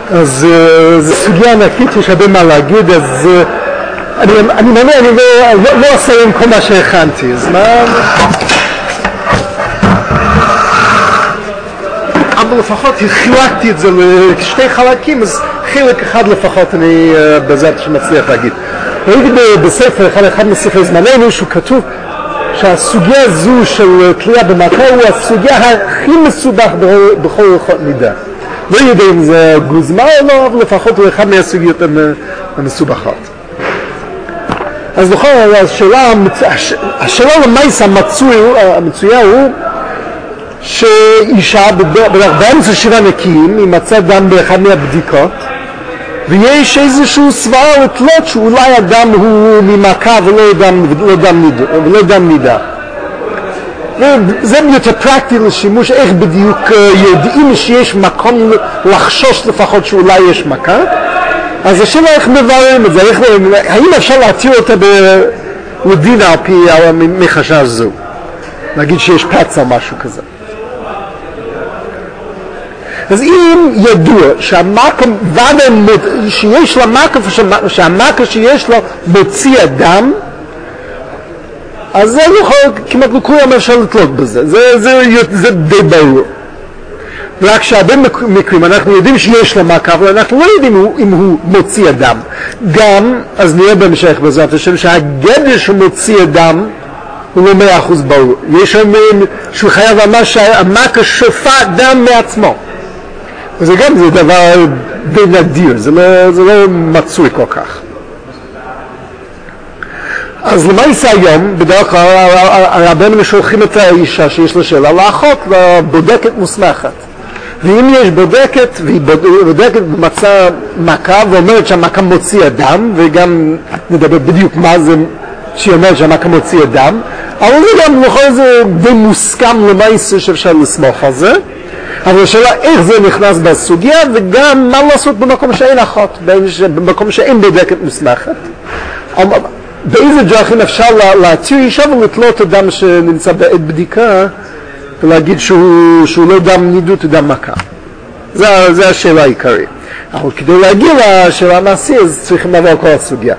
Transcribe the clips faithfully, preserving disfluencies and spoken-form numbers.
אז זו סוגיה ענקית, יש הרבה מה להגיד, אז אני מאמין, אני לא אסיים כל מה שהכנתי, אז מה... אבל לפחות חילקתי את זה לשתי חלקים, אז חלק אחד לפחות אני בעזרת שמצליח להגיד. ראיתי בספר, אחד, אחד מספר זמננו, שהוא כתוב שהסוגיה הזו של תלייה במכה הוא הסוגיה הכי מסובך בכל הלכות נידה. לא יודע אם זה גוזמה או לא, אבל לפחות הוא אחד מהסוגיות המסובכות. אז נכון, השאלה, השאלה למעשה המצויה הוא שאישה באמצע שבעה נקיים היא מצאה דם באחד מהבדיקות, ויש איזשהו סברה לתלות שאולי הדם הוא ממכה ולא דם, ולא דם נידה, ולא דם נידה. וזה יותר פרקטי לשימוש, איך בדיוק יודעים שיש מקום לחשוש לפחות שאולי יש מכה. אז השאלה איך מבררים את זה, איך, האם אפשר להתיר אותה לדין על פי מחשש זו, נגיד שיש פצע או משהו כזה. אז אם ידוע שהמכה, שיש לה מכה, שהמכה שיש לה מוציא הדם, אז זה לא יכול, כמעט לכולם אפשר לתלות בזה, זה, זה, זה די ברור. רק שהרבה מקרים אנחנו יודעים שיש לו מכה, אבל אנחנו לא יודעים אם הוא מוציא הדם. גם, אז נראה בהמשך בעזרת השם, שהגדר שמוציא הדם הוא לא מאה אחוז ברור. יש אומרים שהוא חייב לומר שהמכה שופעת דם מעצמו. וזה גם זה דבר די נדיר, זה לא, זה לא מצוי כל כך. אז למעשה היום, בדרך כלל הרבנים שולחים את האישה שיש לה שאלה לאחות, לבודקת מוסמכת. ואם יש בודקת, והיא בודקת במצא מכה ואומרת שהמכה מוציא הדם, וגם נדבר בדיוק מה זה שהיא אומרת שהמכה מוציא הדם, אבל זה גם לכל זה די מוסכם למעשה שאפשר לסמוך על זה. אבל השאלה איך זה נכנס בסוגיה, וגם מה לעשות במקום שאין אחות, במקום שאין בודקת מוסמכת. באיזה דרכים אפשר להתיר אישה ולתלות אדם שנמצא בעת בדיקה ולהגיד שהוא, שהוא לא דם נידות, הוא דם מכה. זה, זה השאלה העיקרית. אבל כדי להגיע לשאלה המעשית, אז צריכים לעבור כל הסוגיה.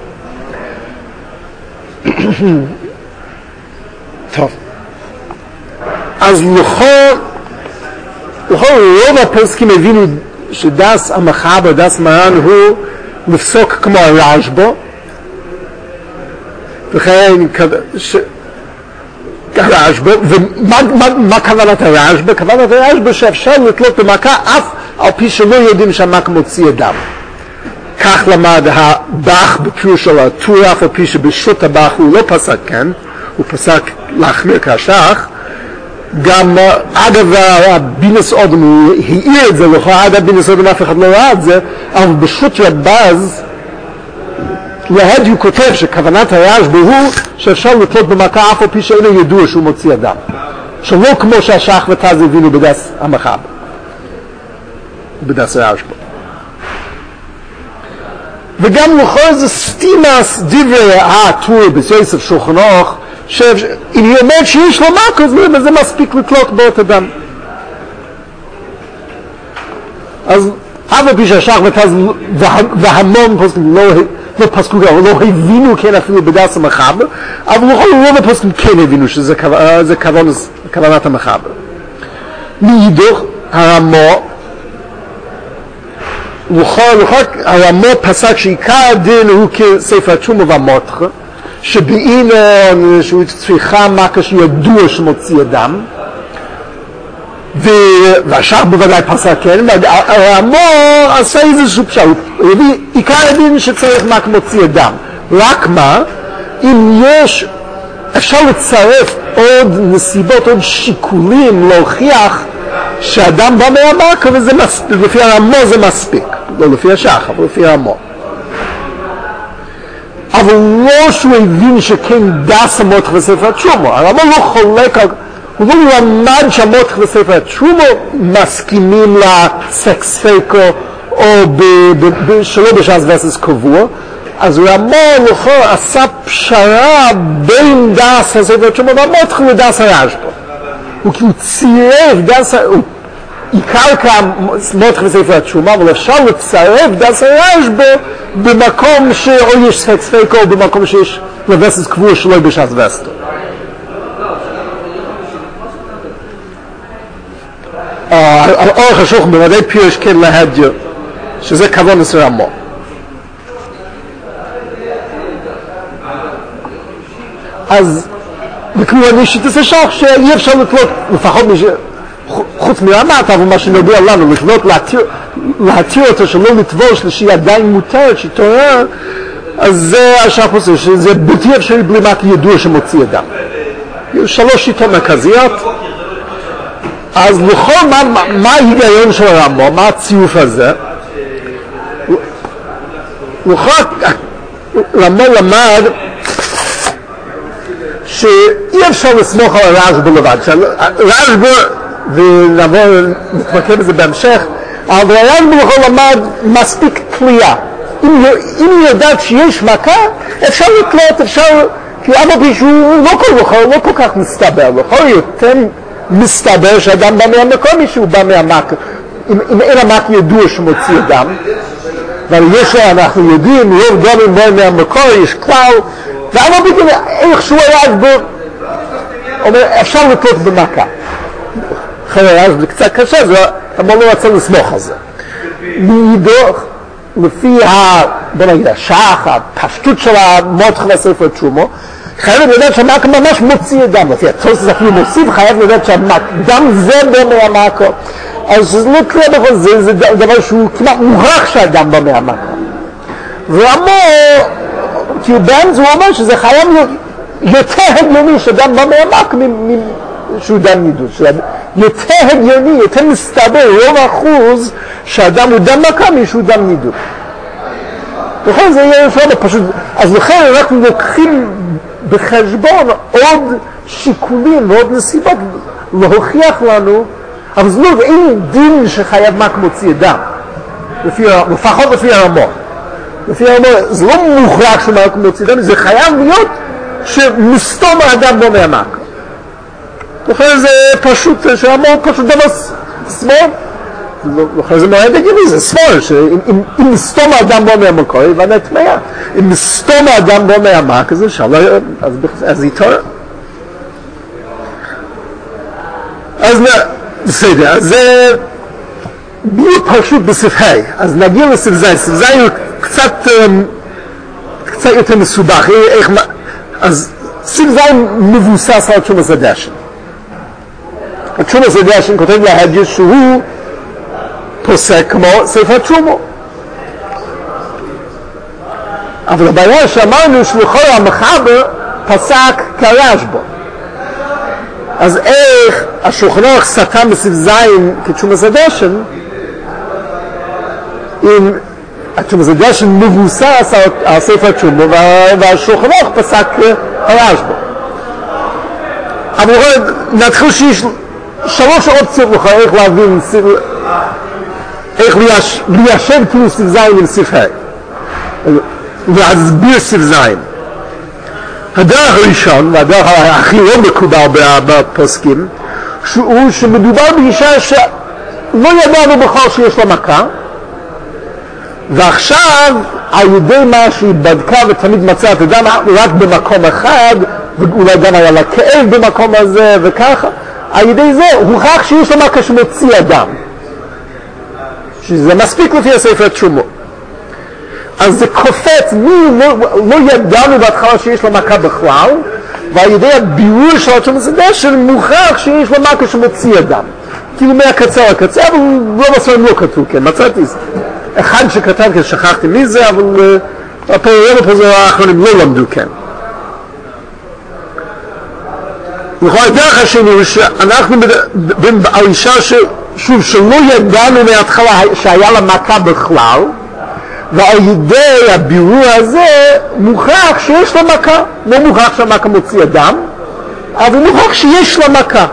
טוב. אז לכל, לכל רוב הפוסקים הבינו שדס המחבר, דס מרן הוא לפסוק כמו הרשב"א, וכן הרשב"א, ומה כוונת הרשב"א? כוונת הרשב"א שאפשר לתלות במכה אף על פי שלא יודעים שהמכה מוציא דם. כך למד הבח בפירוש של הטור, אף על פי שבשו"ת הבח הוא לא פסק כן, הוא פסק להחמיר כשח. גם אגב הבינס אודם הוא העיר את זה, לכאורה עד הבינס אודם אף אחד לא ראה את זה, אבל בשו"ת רבז להד הוא כותב שכוונת הרשב"א הוא שאפשר לתלות במכה אף על פי שאינו ידוע שהוא מוציא הדם, שלא כמו שהשח ותז הבינו בדס המחבר, בדס הרשב"א. וגם לכל זה סתימס דברי הטור בספר שולחן ערוך, שאם היא אומרת שיש לו מכה, זה מספיק לתלות בו את הדם. אז אף על פי שהשח ותז והמון פוסקים לא לא פסקו, לא הבינו כן אפילו בדס המחבר, אבל רוב הפוסקים כן הבינו שזה כוונת המחבר. מאידך הרמ"א, הרמ"א פסק שעיקר הדין הוא כספר התשומה והמותחה, שבעינון שהוא צריכה מכה שידוע שמוציא הדם, והשח בוודאי פסק כן, הרמ"א עשה איזשהו פשט, הוא הביא עיקר הדין שצריך מכה מוציא דם. רק מה, אם יש, אפשר לצרף עוד נסיבות, עוד שיקולים להוכיח שהאדם בא מהמכה, וזה מספיק, לפי הרמ"א זה מספיק, לא לפי השח, אבל לפי הרמ"א. אבל לא שהוא הבין שכן דס המותח בספר התשומה, הרמ"א לא חולק על, הוא לא למד שהמותח בספר התשומה מסכימים לסקספקו או שלא בש"ס וסס קבוע, אז הרמ"א לכאורה עשה פשרה בין דס הספר התשומה והמותח לדס הרשב"א. הוא כאילו צירף דס, הוא עיקר כאן מותח בספר התשומה, אבל אפשר לצרף דס הרשב"א במקום שאו יש ספק ספק או במקום שיש לבסס קבוע שלא בשעת וסתו. האורך השולחן במדי פירוש כן להדיו, שזה כוונס רמו. אז וכמובן יש שיטת השח שאי אפשר לתלות, לפחות חוץ מרמת, אבל מה שנוגע לנו, לפנות להתיר אותו שלא לטבוש לשהיא עדיין מותרת, שהיא תורה, אז זה השח עושה, שזה בלתי אפשרי בלי מה ידוע שמוציא אדם. יש שלוש שיטות מרכזיות. אז לכל מה, מה ההיגיון של הרמב"ם, מה הציוף הזה? לכל הרמב"ם למד שאי אפשר לסמוך על הרשב"א לבד, שהרשב"א, ונבוא נתמקד בזה בהמשך, אבל הרשב"א לכל למד מספיק תלייה. אם היא יודעת שיש מכה, אפשר לתלות, אפשר, כי אבא פישהו לא כל, לא כל כך מסתבר, לכל יותר מסתבר שאדם בא מהמקום, מישהו בא מהמכה, אם, אם אין המכה ידוע שמוציא אדם, אבל יש, אנחנו יודעים, רוב דומים באים מהמקור, יש כלל, ואבא בגלל איכשהו הרשב"א אומר, אפשר לתלות במכה. אחרי הרשב"א זה קצת קשה, זה אבל לא רצה לסמוך על זה. מידוך, לפי ה... בוא נגיד, השח, הפשטות של המותח בספר תשומו, חייב לדעת שהמכה ממש מוציא דם. לפי התוספות אפילו מוסיף, חייב לדעת שהדם זה בא מהמכה. אז זה לא קרה בכל זה, זה דבר שהוא כמעט מוכרח שהדם בא מהמכה. ואמרו, כי באמצע הוא אומר שזה חייב להיות יותר הגיוני שדם בא מהמכה שהוא דם נידוד. יותר הגיוני, יותר מסתבר, רוב אחוז שהדם הוא דם מכה משהו דם נידוד. לכן זה יהיה אפשר פשוט, אז לכן אנחנו לוקחים בחשבון עוד שיקולים ועוד נסיבות להוכיח לנו, אבל זה לא, אין דין שחייב מכה מוציא דם, לפחות לפי הרמב"ם. לפי הרמב"ם זה לא מוכרח שמכה מוציא דם, זה חייב להיות שמסתום האדם בו מהמכה. לכן זה פשוט, שהרמב"ם פשוט דבר שמאל. לכן זה מאוד הגיוני, זה שמאל, שאם מסתום האדם בו מהמקור, יבנה תמיה. אם מסתום האדם בו מהמכה, זה שלא, אז היא תורה. אז בסדר, אז זה בדיוק פשוט בסף ה', אז נגיע לסף ז', סף ז' הוא קצת, קצת יותר מסובך, אז סף ז' מבוסס על תשומת הדשן. התשומת הדשן כותב להדגש שהוא פוסק כמו ספר תשומו. אבל הבעיה שאמרנו שלכל המחבר פסק כרשב"א. אז איך השולחן ערוך סתם בסף זין כתשומת הדשן, אם התשומת הדשן מבוסס על, על ספר תשומו והשולחן ערוך פסק כרשב"א. אבל נתחיל שיש שלוש אופציות לך איך להבין איך ליישב כאילו סף זין עם סף ה' להסביר סף זין. הדרך הראשון, והדרך הכי לא מקובל בפוסקים, הוא שמדובר באישה שלא ידענו בכלל שיש לה מכה, ועכשיו על ידי מה שהיא בדקה ותמיד מצאה את הדם רק במקום אחד, ואולי גם היה לה כאב במקום הזה וככה, על ידי זה הוכח שיש לה מכה שמוציא אדם, שזה מספיק לפי הספר תשומו. אז זה קופץ, מי לא, לא ידענו בהתחלה שיש לה מכה בכלל, ועל ידי הבירור של התשומת הדשן מוכרח שיש לה מכה שמוציא אדם. כאילו מהקצה לקצה, אבל לא בסוף לא כתוב, כן, מצאתי אחד שכתב, כי שכחתי מי זה, אבל הפעמים הפעמים האחרונים לא למדו, כן. וכל הדרך השני הוא שאנחנו על אישה שוב שלא ידענו מההתחלה שהיה לה מכה בכלל, ועל ידי הבירור הזה מוכרח שיש לה מכה. לא מוכרח שהמכה מוציא אדם, אבל מוכרח שיש לה מכה.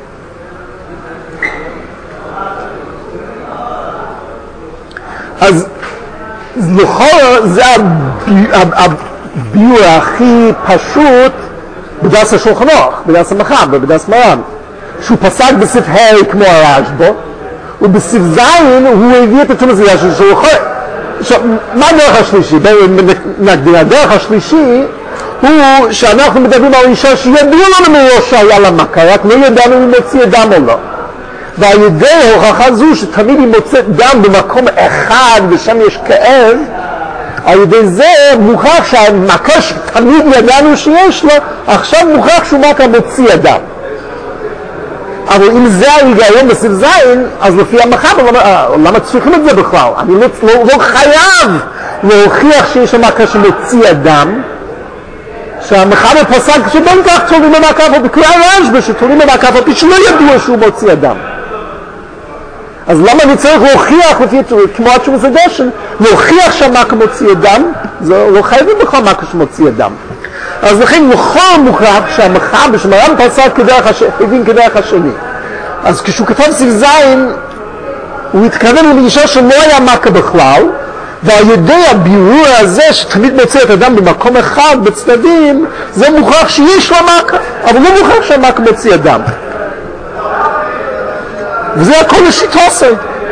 אז לכל זה הבירור הכי פשוט בדס השולחן ערוך, בדס המחבר, בדס מרן, שהוא פסק בסף ה' כמו הרשב"א, ובסיב זין הוא הביא את התרומה של שהוא יכול... עכשיו, מה הדרך השלישי? נגדיר, הדרך השלישי הוא שאנחנו מדברים על אישה שידעו לנו מראש שהיה לה מכה, רק לא ידענו אם מוציא דם או לא. ועל ידי הוכחה זו שתמיד היא מוצאת דם במקום אחד ושם יש כאב, על ידי זה מוכח שהמכה שתמיד ידענו שיש לו, עכשיו מוכח שהוא מכה מוציא דם. אבל אם זה ההיגיון בסיב זין, אז לפי המחבר, למה צריכים את זה בכלל? אני לא, לא, לא חייב להוכיח שיש המכה שמוציא דם, שהמחבר פסק שבין כך תולים במכה, ובקריאה רשב"א שתולים במכה, אבל שלא ידוע שהוא מוציא דם. אז למה אני צריך להוכיח, לפי כמו עד שהוא דשן, להוכיח שהמכה מוציא דם? זה לא חייבים בכלל מכה שמוציא דם. אז לכן לכל מוכרח שהמחבר שמרם פסק כדרך השני, הבין כדרך השני. אז כשהוא כתב סיב זין, הוא התכוון לאישה שלא היה מכה בכלל, ועל ידי הבירור הזה שתמיד מוצא את אדם במקום אחד בצדדים, זה מוכרח שיש לו מכה, אבל לא מוכרח שהמכה מוציא אדם. וזה הכל לשיטוסי.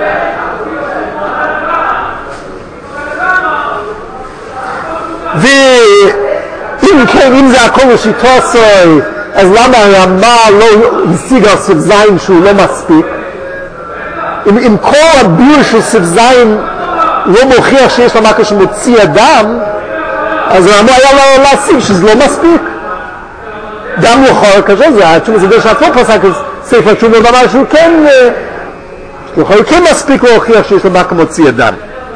ואם כן, אם זה הכל לשיטוסי, אז למה הרמה לא השיג על סיב זין שהוא לא מספיק? אם, אם כל הבירור של סיב זין לא מוכיח שיש לה מכה שמוציא אדם, אז הרמה היה לו להשיג שזה לא מספיק. גם יכול כזה, זה התשובה זה די שאת לא פסק ספר תשובה דבר שהוא כן, יכול כן מספיק להוכיח שיש לה מכה מוציא אדם.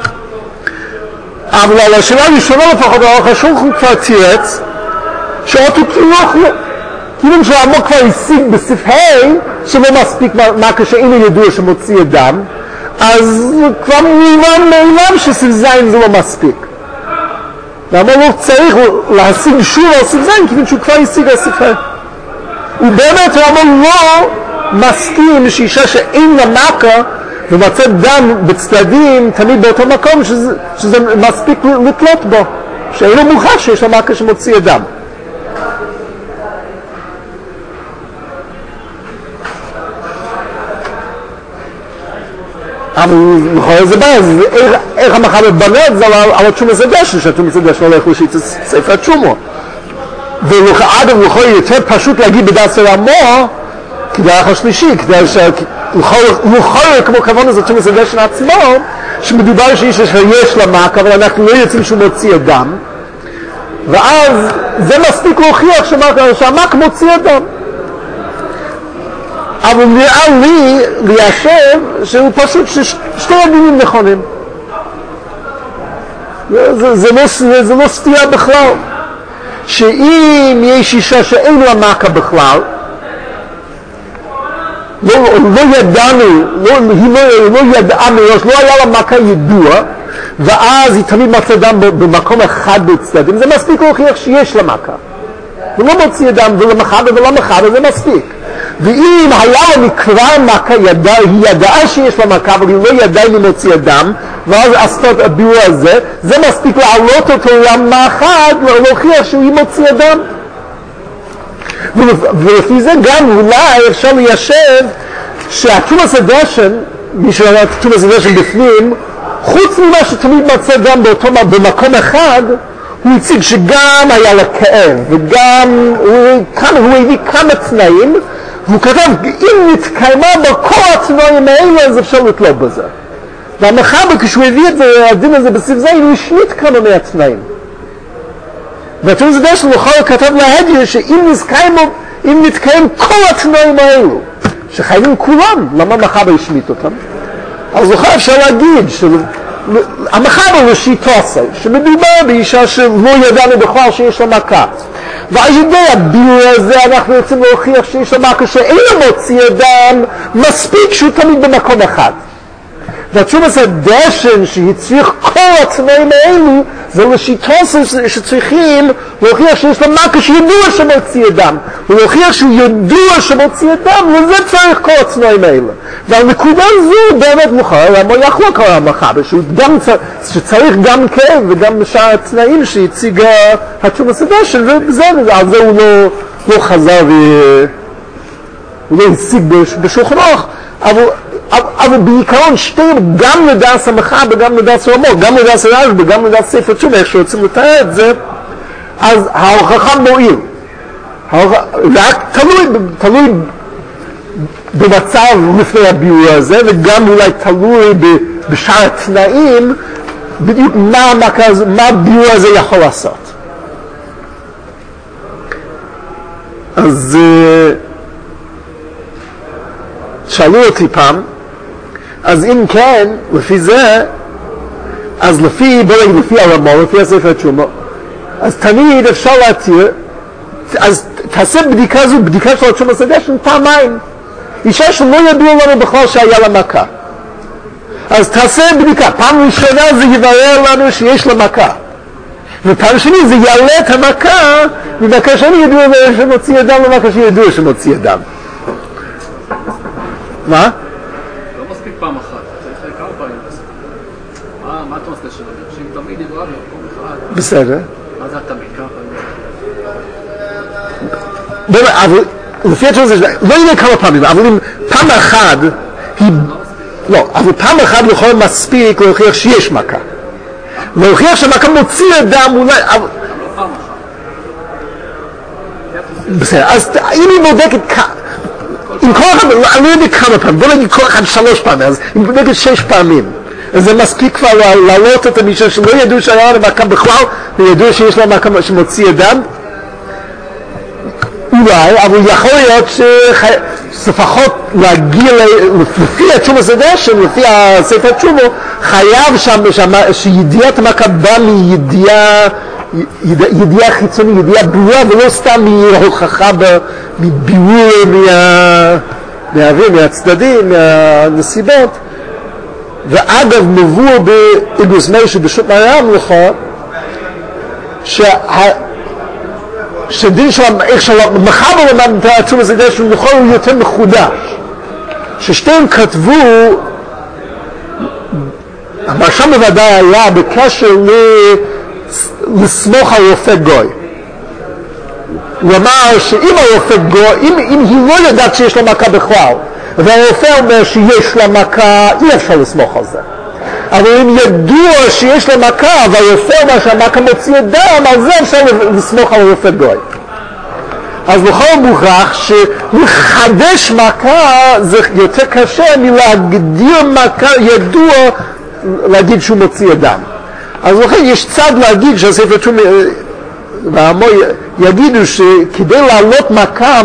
אבל על השאלה הראשונה לפחות, האורך השולחן כבר תירץ, שאותו תלוך לו. כאילו שהעמוק כבר השיג בסיף ה' שלא מספיק מכה שאינו ידוע שמוציא אדם, אז כבר מובן מאליו שסיב זין זה לא מספיק. למה לא צריך להשיג שוב על סיב זין, כיוון שהוא כבר השיג על סיף ה'. ובאמת למה לא מסכים שאישה שאין לה מכה ומצאת דם בצדדים תמיד באותו מקום שזה, שזה מספיק לתלות בו, שאין לו מוכח שיש לה מכה שמוציא דם. אבל זה בעיה, איך המחבר בנה את זה על התשומה זה דשן, שהתשומה זה דשן הולך לשיט ספר התשומו. ואגב, יכול יותר פשוט להגיד בדעת רמו, כדרך השלישי, כדרך שיכול כמו כמון הזה תשומה זה דשן עצמו, שמדובר שאיש שיש לה מכה, אבל אנחנו לא יוצאים שהוא מוציא אדם, ואז זה מספיק להוכיח שהמכה מוציא אדם. אבל נראה לי ליישב שהוא פשוט ששתי הדינים נכונים. זה, זה, לא, זה, זה לא סתירה בכלל. שאם יש אישה שאין לה מכה בכלל, לא, לא ידענו, לא, היא לא, לא ידעה מראש, לא היה לה מכה ידוע, ואז היא תמיד מצא דם במקום אחד בצדדים, זה מספיק להוכיח שיש לה מכה. ולא מוציא דם ולמחבר ולמחבר, זה מספיק. ואם היה לה מקרא מכה, ידע, היא ידעה שיש לה מכה, אבל היא לא ידעה אם היא מוציאה דם, ואז עשתה את הבירור הזה, זה מספיק להעלות אותו למה אחת, להוכיח שהיא מוציאה דם. ולפי זה גם אולי אפשר ליישב שהתשומה זה דשן, מי שראה את התשומה זה דשן בפנים, חוץ ממה שתמיד מצא דם באותו, במקום אחד, הוא הציג שגם היה לה כאב, וגם הוא, כאן, הוא הביא כמה תנאים, והוא כתב, אם נתקיימה בכל התנאים האלה, אז אפשר לתלות בזה. והמחבר, כשהוא הביא את זה, הדין הזה בסיב זין, הוא השמיט כמה מהתנאים. והתשומה זה דשן, הוא יכול כתב להדיר, שאם נתקיים, אם נתקיים כל התנאים האלו, שחייבים כולם, למה המחבר השמיט אותם? אז לכן אפשר להגיד, של... המחבר הוא שיטוסי, שמדובר באישה שלא ידענו בכלל שיש לה מכה. ועל ידי הבירור הזה אנחנו רוצים להוכיח שיש לה מכה שאין לה מוציא דם, מספיק שהוא תמיד במקום אחד. והתשומה זה דשן שהצריך כל התנאים האלו, זה לשיטוסי שצריכים להוכיח שיש לה מכה שידוע שמוציא דם. ולהוכיח שהוא ידוע שמוציא דם, וזה צריך כל התנאים האלה. ועל נקודה זו באמת מוכר, למה יחלוק על המחבר, שצריך גם כאב וגם שאר התנאים שהציג התשומה זה דשן, וזה, על זה הוא לא, לא חזר והוא לא הציג בשולחן אורך, אבל אבל בעיקרון שתיהם, גם לדעת המחאה וגם לדעת הרמות, גם לדעת הרשב"א וגם לדעת ספר תשובה, איך שרוצים לתאר את זה, אז ההוכחה מועיל. רק תלוי, תלוי במצב לפני הביאור הזה, וגם אולי תלוי בשאר התנאים, בדיוק מה, מה הביאור הזה יכול לעשות. אז שאלו אותי פעם, אז אם כן, לפי זה, אז לפי, בוא נגיד, לפי הרמב"ם, לפי הספר תשובה, אז תמיד אפשר להתיר, אז תעשה בדיקה זו, בדיקה של התשובה סדשן, פעמיים. אישה שלא ידעו לנו בכלל שהיה לה מכה. אז תעשה בדיקה, פעם ראשונה זה יברר לנו שיש לה מכה. ופעם שני זה יעלה את המכה, ומכה שני ידעו שמוציא אדם למכה שידעו שמוציא אדם. מה? לא מספיק פעם אחת, צריך כמה פעמים לעשות. מה אתה עושה שלנו? שאם תמיד ידוע במקום אחד. בסדר. מה זה התמיד? כמה פעמים? באמת, אבל לפי התשובה זה, לא יודע כמה פעמים, אבל אם פעם אחת היא... לא, אבל פעם אחת יכול מספיק להוכיח שיש מכה. להוכיח שהמכה מוציא אדם אולי... בסדר, אז אם היא בודקת... עם כל אחד, אני לא יודע כמה פעמים, בוא נגיד כל אחד שלוש פעמים, אז אם היא בודקת שש פעמים, אז זה מספיק כבר להעלות את המישהו שלא ידעו שהיה לה מכה בכלל, וידעו שיש לה מכה שמוציא אדם. אולי, אבל יכול להיות שלפחות להגיע, לפי התשובה סדשן, לפי הספר תשובה, חייב שם שידיעת המכה באה מידיעה, ידיעה חיצונית, ידיעה ברורה, ולא סתם מהוכחה, מבירור, מהאוויר, מהצדדים, מהנסיבות. ואגב, מבוא באגרוס משה בשו"ת מעיין המלוכה, שה... שדין של איך של מחבר למד את התשובה סדשן הוא יכול הוא יותר מחודש, ששתיהם כתבו, המרשם בוודאי היה בקשר לסמוך על רופא גוי. הוא אמר שאם הרופא גוי, אם, אם היא לא יודעת שיש לה מכה בכלל, והרופא אומר שיש לה מכה, אי אפשר לסמוך על זה. אבל אם ידוע שיש לה מכה, והרופא אומר שהמכה מוציא דם, על זה אפשר לסמוך על רופא גוי. אז בכל מוכרח שלחדש מכה זה יותר קשה מלהגדיר מכה ידוע להגיד שהוא מוציא דם. אז לכן יש צד להגיד שהספר תשובה והמוי יגידו שכדי להעלות מכה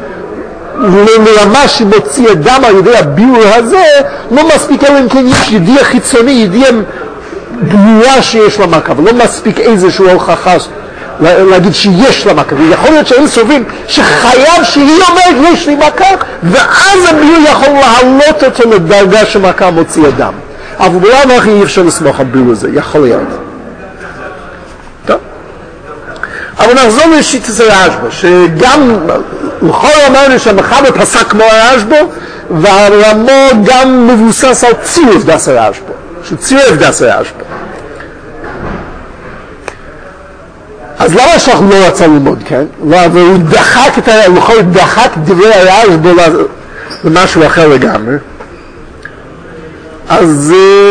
מרמה שמוציא דם על ידי הביאור הזה, לא מספיק אלא אם כן יש ידיעה חיצוני, ידיעה גמורה שיש לה מכה, ולא מספיק איזשהו הוכחה להגיד שיש לה מכה. ויכול להיות שהם סוברים שחייב שהיא אומרת יש לי מכה, ואז הביאור יכול להעלות אותו לדרגה שמכה מוציא דם. אבל בלעם אחי אי אפשר לסמוך על ביאור הזה, יכול להיות. טוב. אבל נחזור לשיטת הרשב"א, שגם לכל אמרנו שהמחבר פסק כמו הרשב"א, והרמו גם מבוסס על צירוף דס הרשב"א, שצירף דס הרשב"א. אז למה שאנחנו לא רצה ללמוד, כן? והוא דחק את ה... לכל דחק דברי הרשב"א למשהו אחר לגמרי. אז...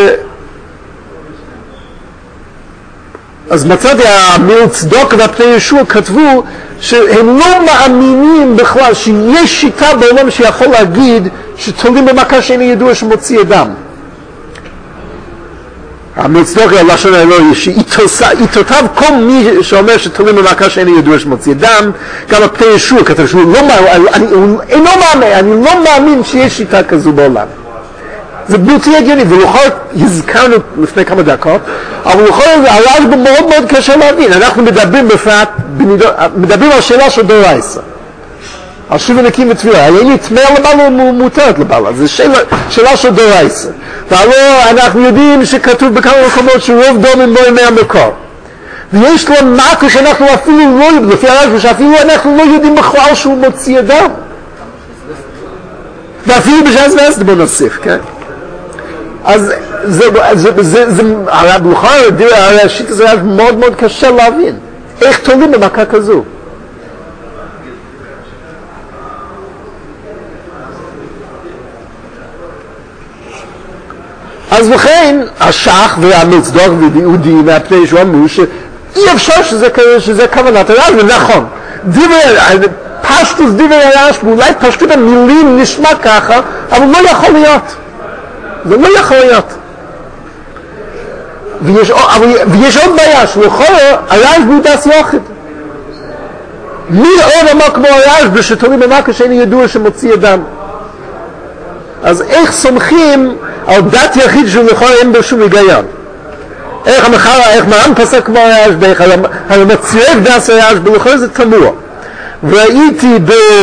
אז מצאתי, המיל צדוק והפני ישוע כתבו שהם לא מאמינים בכלל שיש שיטה בעולם שיכול להגיד שתולים במכה שאינה ידוע שמוציא אדם. המיל צדוק הלשון האלוהי שאיתותיו כל מי שאומר שתולים במכה שאינה ידוע שמוציא אדם, גם הפני ישוע כתב שהוא לא מאמין, אני אינו מאמין, אני לא מאמין שיש שיטה כזו בעולם. זה בלתי הגיוני, ולכל הזכרנו לפני כמה דקות, אבל לכל הרשב"א מאוד מאוד קשה להבין. אנחנו מדברים בפרט, מדברים על שאלה של דאורייתא, על שוב ונקיים וטבילה. האם יטמא למעלה או מותרת למעלה? זו שאלה, שאלה של דאורייתא. והלא אנחנו יודעים שכתוב בכמה מקומות שרוב דומים בו ימי המקור. ויש לו מקור שאנחנו אפילו לא, לפי הרשב"א, שאפילו אנחנו לא יודעים בכלל שהוא מוציא אדם. ואפילו בשעס ועשת בוא נוסיף, כן? אז זה, זה, זה, זה, הרב לוחר, הרי השיט הזה היה מאוד מאוד קשה להבין. איך תולים במכה כזו? אז לכן השח והמצדוק ויהודי מהפני שהוא אמרו שאי אפשר שזה, שזה כוונת הרשב"א, נכון. פשטוס דברי הרשב"א, אולי פשטות המילים נשמע ככה, אבל לא יכול להיות. זה לא יכול להיות. ויש, אבל, ויש עוד בעיה, שלכל הרשב"א הוא דס יוחד. מי עוד אמר כמו הרשב"א שתולים במכה שאין ידוע שמוציא אדם? אז איך סומכים על דת יחיד שהוא לכל אין בו שום היגיון? איך המחר, איך מרן פסק כמו הרשב"א, איך המצריך דס הרשב"א, לכל זה תמוה. וראיתי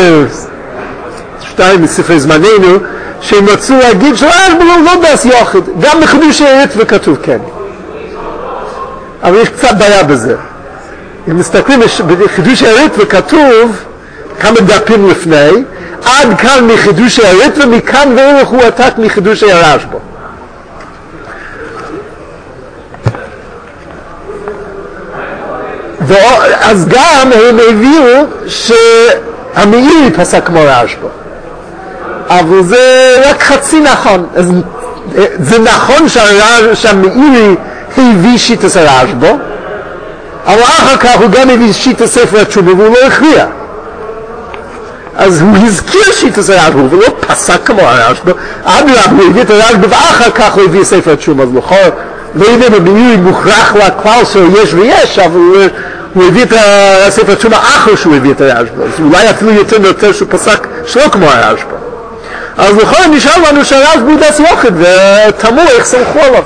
בשתיים מספרי זמננו שהם רצו להגיד שהרשב"א לא דס יוחד, גם בחידושי הריטב"א וכתוב כן. אבל יש קצת בעיה בזה. אם מסתכלים בחידושי הריטב"א וכתוב כמה דפים לפני, עד כאן מחידושי הריטב"א, מכאן ואילך הוא עתק מחידושי הרשב"א. אז גם הם הביאו שהמאירי פסק כמו רשב"א, אבל זה רק חצי נכון. זה נכון שהמאירי הביא שיטת הרשב"א, אבל אחר כך הוא גם הביא שיטת ספר התשובה והוא לא הכריע. אז הוא הזכיר שיטת הרשב"א ולא פסק כמו הרשב"א, אדרבה הוא הביא את הרשב"א ואחר כך הוא הביא ספר התשובה. אז לכל לא יודע במאירי מוכרח לכלל שיש ויש, אבל הוא הביא את הספר התשובה אחר שהוא הביא את הרשב"א, אז אולי אפילו יותר ויותר שהוא פסק שלא כמו הרשב"א. אז לכל נשאר לנו שהרשב"א הוא דס יוחד, ותמוה איך סמכו עליו.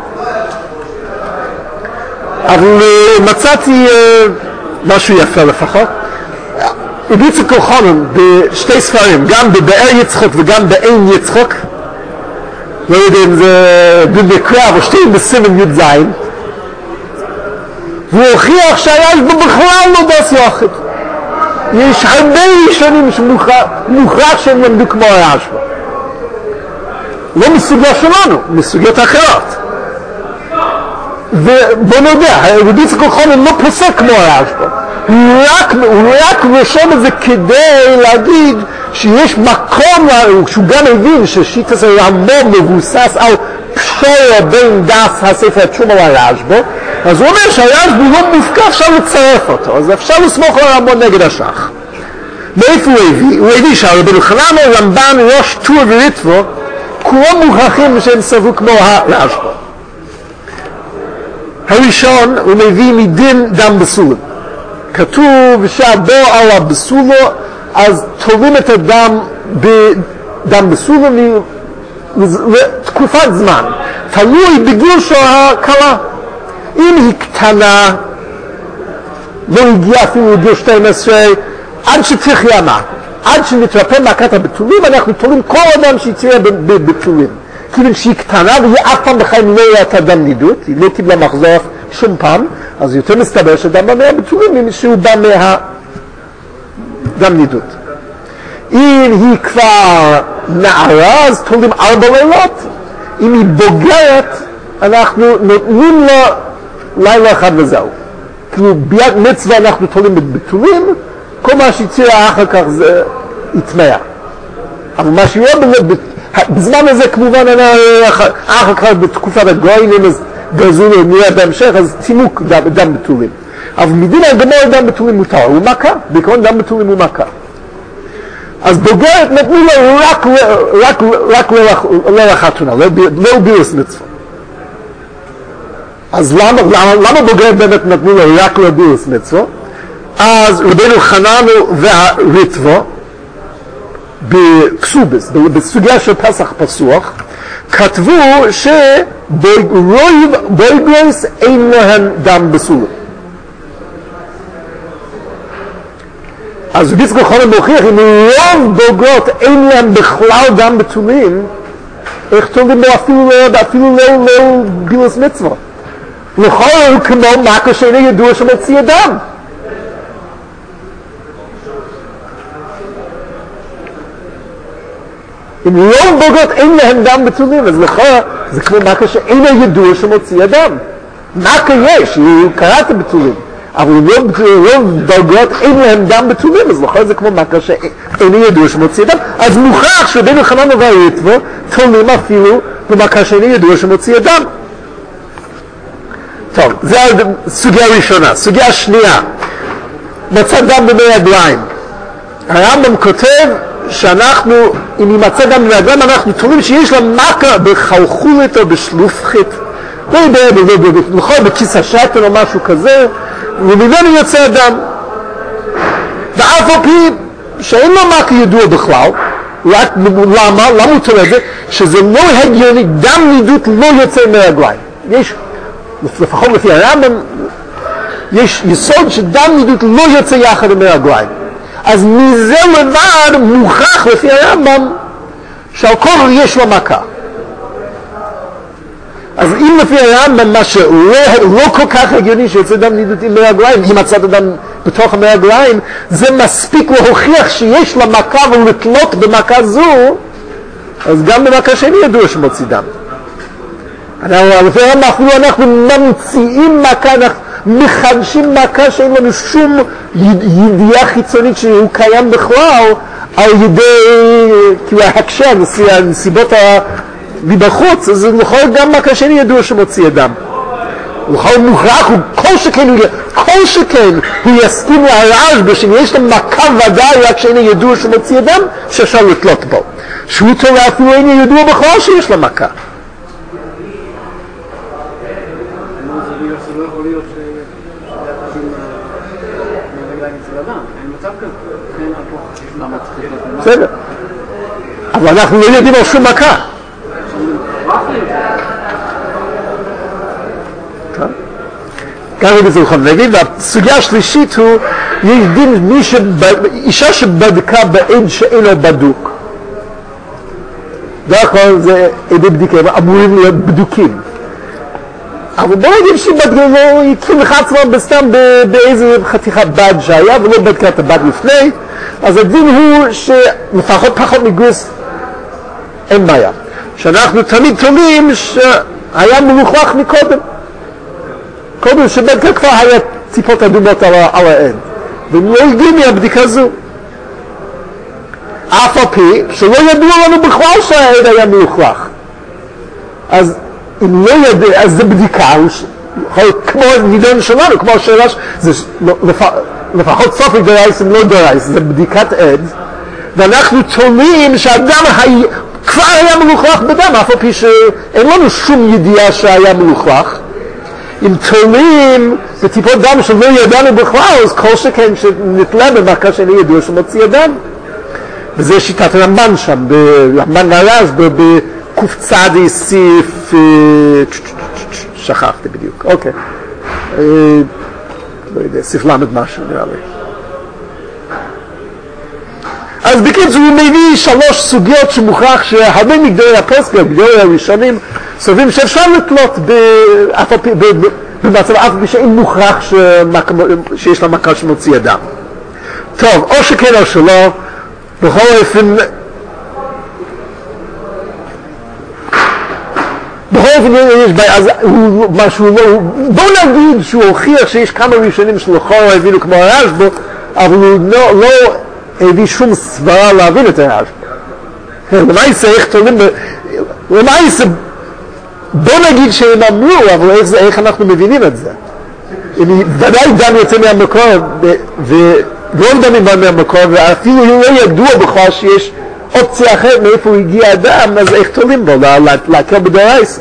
אבל מצאתי משהו יפה לפחות. רבי יצחק אלחנן בשתי ספרים, גם בבאר יצחק וגם בעין יצחק, לא יודע אם זה במקרא, אבל שתיים בסימן י"ז, והוא הוכיח שהרשב"א בכלל לא דס יוחד. יש הרבה ראשונים שמוכרח שהם למדו כמו הרשב"א. לא מסוגיה שלנו, מסוגיות אחרות. ובוא נודע, רבי יצחק אלחנן לא פוסק כמו הרשב"א. הוא רק, הוא רק רושם את זה כדי להגיד שיש מקום, שהוא גם הבין ששיטת הרמב"ם מבוסס על פשרה בין דס הספר התשובה לרשב"א, אז הוא אומר שהרשב"א לא מופקע, אפשר לצרף אותו, אז אפשר לסמוך על הרמב"ם נגד השח. מאיפה הוא הביא? הוא הביא שהרבנו חנניה, רמב"ן, ראש טור וריטב"א, כולם מוכרחים שהם סברו כמו הרשב"א. הראשון הוא מביא מדין דם בסולו. כתוב שהבור על הבסולו, אז תולים את הדם בדם בסולו לתקופת זמן, תלוי בגיל של הכלה. אם היא קטנה, לא הגיעה אפילו לגיל שתים עשרה, עד שתחיה מה? עד שנתרפא מכת הבתולים, אנחנו תולים כל אדם שיצא בבתולים. כיוון שהיא קטנה והיא אף פעם בחיים לא ראתה הדם נידות, היא לא קיבלה מחזור שום פעם, אז יותר מסתבר שדם בא מהבתולים שהוא בא מהדם נידות. אם היא כבר נערה, אז תולים ארבע לילות. אם היא בוגרת, אנחנו נותנים לה לילה אחד וזהו. כאילו ביד מצווה אנחנו תולים בבתולים, כל מה שיצא אחר כך זה יתמיה. אבל מה שיהיה בזמן הזה כמובן אחר כך בתקופת הגויים, אז גזולו נראה בהמשך, אז צימוק דם בתולים. אבל מדין הגמור דם בתולים מותר, הוא מכה, בעיקרון דם בתולים הוא מכה. אז בוגרת נתנו לו רק, רק, רק לא לחתונה, לא בירוס מצווה. אז למה, למה, למה בוגרת באמת נתנו לו רק לא בירוס מצווה? אז רבנו חנניה והריטב"א, בכסובס, בסוגיה של פסח פסוח, כתבו שברוב בוגרס אין להם דם בסולו. אז רבי יצחק אלחנן מוכיח, אם רוב בוגרות אין להם בכלל דם בתולים, איך תולים בו אפילו לא, אפילו לא, לא בילוס מצווה. לכל כמו מכה שאינו ידוע שמוציא דם. אם רוב בוגרות אין להם דם בתולים, אז לך זה כמו מכה שאינו ידוע שמוציא אדם. מכה יש, הוא קראת בתולים, אבל אם רוב בוגרות אין להם דם בתולים, אז לך זה כמו מכה שאינו ידוע שמוציא אדם. אז מוכרח שרבנו חנניה והריטב"א תולים אפילו במכה שני ידוע שמוציא אדם. טוב, זו הסוגיה הראשונה. סוגיה שנייה, מצא דם במי רגליים. הרמב"ם כותב שאנחנו, אם יימצא דם במי רגליים, אנחנו תולים שיש לה מכה בחלחולת או בשלופחית, לא יודע, בכיס השתן או משהו כזה, וממנו יוצא אדם. ואף על פי שאין לו מכה ידוע בכלל, רק, למה? למה הוא תולה את זה? שזה לא הגיוני, דם נידות לא יוצא מהרגליים. יש, לפחות לפי הרמב"ם, יש יסוד שדם נידות לא יוצא יחד עם הרגליים. אז מזה לבד מוכח לפי הרמב"ם שעל כל יש לו מכה. אז אם לפי הרמב"ם מה שלא לא כל כך הגיוני שיוצא דם נידות עם הרגליים, אם מצאת דם בתוך הרגליים, זה מספיק להוכיח שיש לה מכה ולתלות במכה זו, אז גם במכה שני ידוע שמוציא דם. לפי הרמב"ם אפילו אנחנו ממציאים מכה, אנחנו מחדשים מכה שאין לנו שום ידיעה חיצונית שהוא קיים בכלל, על ידי כאילו ההקשר, נסיבות מבחוץ, אז לכל גם מכה שני ידוע שמוציא דם. לכל מוכרח, כל שכן, כל שכן הוא יסכים להרעש שיש לו מכה ודאי רק שאין ידוע שמוציא דם, שאפשר לתלות בו. שהוא תורה אפילו אין ידוע בכלל שיש לו מכה. בסדר, אבל אנחנו לא יודעים על שום מכה. ככה בזלחון נגיד, והסוגיה השלישית הוא, יש דין אישה שבדקה בעד שאינו בדוק. לא הכל זה עדי בדיקה, הם אמורים להיות בדוקים. אבל בוא נגיד שהיא בדקה, היא כמחה עצמה בסתם באיזה חתיכת בד שהיה, ולא בדקה את הבד לפני, אז הדין הוא שלפחות פחות מגוס אין בעיה. שאנחנו תמיד תולים שהיה מלוכלך מקודם. קודם שבדקה כבר היה ציפות אדומות על, על האend. והם לא הגיעו מהבדיקה זו. אף על פי שלא ידעו לנו בכלל שהאד היה מלוכלך. אז אם לא ידע, אז זה בדיקה, כמו נידון שלנו, כמו השאלה, זה לפ, לפחות סופי דרייס אם לא דרייס, זה בדיקת עד, ואנחנו תולים שהאדם היה, כבר היה מלוכלך בדם, אף על פי שאין לנו שום ידיעה שהיה מלוכלך. אם תולים בטיפות דם שלא ידענו בכלל, אז כל שכן שנתלה במכה שני ידוע שמוציא הדם. וזה שיטת רמב"ן שם, רמב"ן נרז, בקופצדי סיף, שכחתי בדיוק, אוקיי. לא יודע, סיף למד משהו נראה לי. אז בקיצור הוא מביא שלוש סוגיות שמוכרח שהרבה מגדולי הפוסקים, מגדולי הראשונים, סוברים שאפשר לתלות במצב אף בשאין מוכרח שיש לה מכה שמוציא אדם. טוב, או שכן או שלא, בכל אופן, בכל אופן יש בעיה, אז הוא משהו לא, בוא נגיד שהוא הוכיח שיש כמה ראשונים שלכאורה הבינו כמו הרשב"א, אבל הוא לא, לא הביא שום סברה להבין את הרשב"א. למעשה איך תולים, למעשה, בוא נגיד שהם אמרו, אבל איך, זה, איך אנחנו מבינים את זה? ודאי דם יוצא מהמקור, ולא דמים מהמקור, ואפילו לא ידוע בכלל שיש אופציה אחרת מאיפה הוא הגיע הדם, אז איך תולים בו, להקל בדרייסה.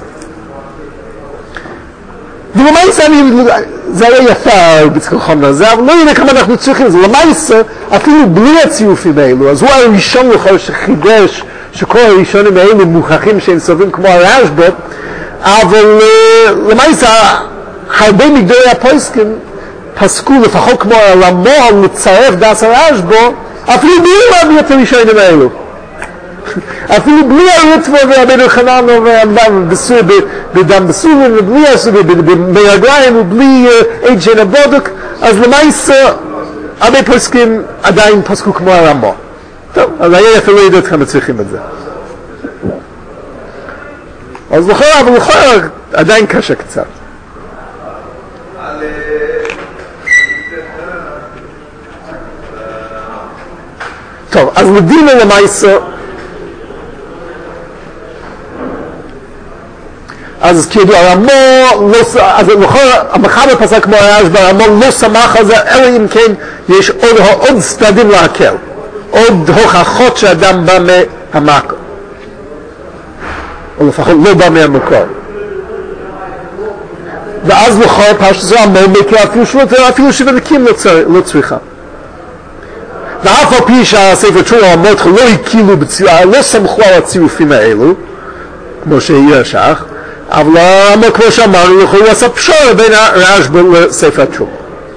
ולמעשה, זה היה יפה בצקל חומר הזה, אבל לא יודע כמה אנחנו צריכים, זה למעשה, אפילו בלי הציופים האלו, אז הוא הראשון לכל שחידש, שכל הראשונים האלו מוכחים שהם סובים כמו הרשב"א, אבל למעשה, הרבה מגדולי הפוסקים פסקו לפחות כמו הרמב"ם לצרף דעת הרשב"א, אפילו בלי להביא את הראשונים האלו. אפילו בלי הרטב"א ורבנו חנן בדם בסורים ובלי ברגליים ובלי עד שאינו בדוק, אז למעשה הרבה פוסקים עדיין פסקו כמו הרמב"ם. טוב, אז היה אפילו לא יודעת כמה צריכים את זה. אז לכאורה, אבל לכאורה עדיין קשה קצת. טוב, אז לדינו למעשה אז כאילו הרמו, לא, אז לכל המחבר פסק כמו הרשב"א, הרמו לא שמח על זה, אלא אם כן יש עוד, עוד צדדים להקל, עוד הוכחות שאדם בא מהמקור, או לפחות לא בא מהמקור. ואז לכל פשט זה הרמו מקל אפילו שלא, אפילו שבנקים לא צריכה. ואף על פי שהספר תשובה המותח לא הכילו, לא סמכו על הצירופים האלו, כמו שהעיר השח, אבל כמו שאמרנו, יכולים לעשות פשור בין הרשב"א לספר התשובה.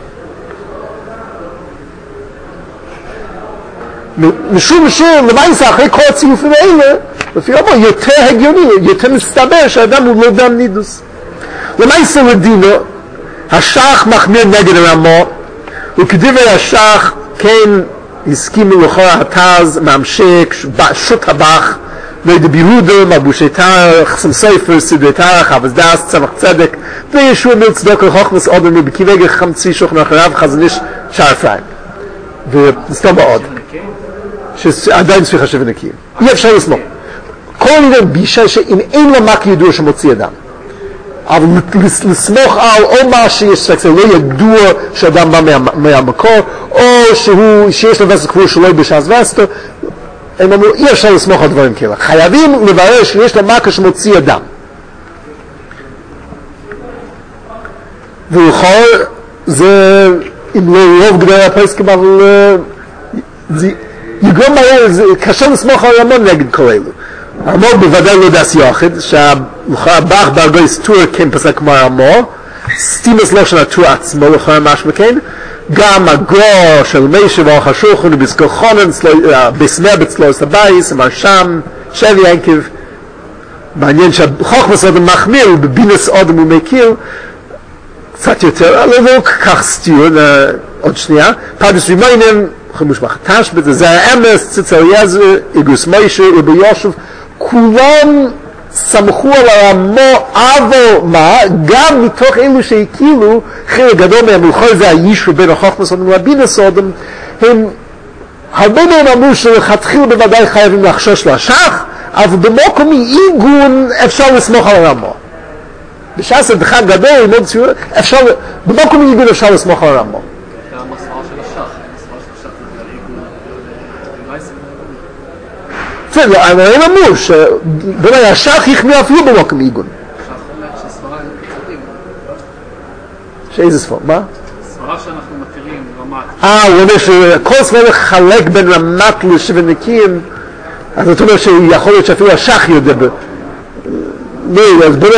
משום שלמעשה אחרי כל הצירופים האלה, לפי רבו, יותר הגיוני, יותר מסתבר שהאדם הוא לא דם נידוס. למעשה לדינו, השח מחמיר נגד הרמו, וכדברי השח כן הסכימו לכל התז, ממשיק, שוט הבח, וידע ביהודה, מבושי תרח, חסם ספר, סדרי תרח, אבס דס, צמח צדק, וישוע מיל צדוק לחוכמס עודם מבקיבגר חמצי שוכנו אחריו, חזניש שער אפרים. ונסתום בעוד. שעדיין צריכה שבנקים. אי אפשר לסמוך. כל עניין בישה שאם אין לו מק ידוע שמוציא אדם. אבל לסמוך על או מה שיש, לא ידוע שאדם בא מהמקור, או שהוא, שיש לו וסת קבוע שלא בשעס וסתו, הם אמרו, אי אפשר לסמוך על דברים כאלה. חייבים לברר שיש לו מכה שמוציא אדם. ולכל זה, אם לא רוב גדולי הפסקים, אבל זה יגרום מהר, זה קשה לסמוך על המון נגד כל אלו. הרמור בוודאי לא דס יוחד, שהבח בארגויס טור כן פסק כמו הרמור, סטימוס לא של הטור עצמו לכל משמע כן, גם הגרור של מישה ואורך השולחון ובזכור חונן, בסמר בצלוס הבייס, אמר שם, שבי ינקיב, מעניין שהחוכמס אדם מחמיר ובבינס אדם הוא מכיר, קצת יותר, אבל לא כך סתיור, עוד שנייה, פרדס רימיינם, חמוש מחתש בזה, זה האמס, ציצר יזר, איגוס מישה, רבי יושב, כולם סמכו על הרמו אבו מה, גם מתוך אלו שהכילו, חלק גדול מהם, לכל זה הישו בין החוכמס אדם לבינס אדם, הם, הרבה מהם אמרו שלכתחיל בוודאי חייבים לחשוש לשח, אבל במוקום עיגון אפשר לסמוך על הרמו. בשעה דחק גדול, מאוד ציור, אפשר, במוקום עיגון אפשר לסמוך על הרמו. זה המסמר של השח, המסמר של השח זה עיגון. לא, הם אמרו שבאמת השח יחמיר אפילו במוקם עיגון. השח אומר שסברה צדיק. שאיזה ספר? מה? סברה שאנחנו מתירים רמת. אה, הוא אומר שכל סברה חלק בין רמת לשבניקים, אז זאת אומרת שיכול להיות שאפילו השח יודע ב... לא, אז בואו...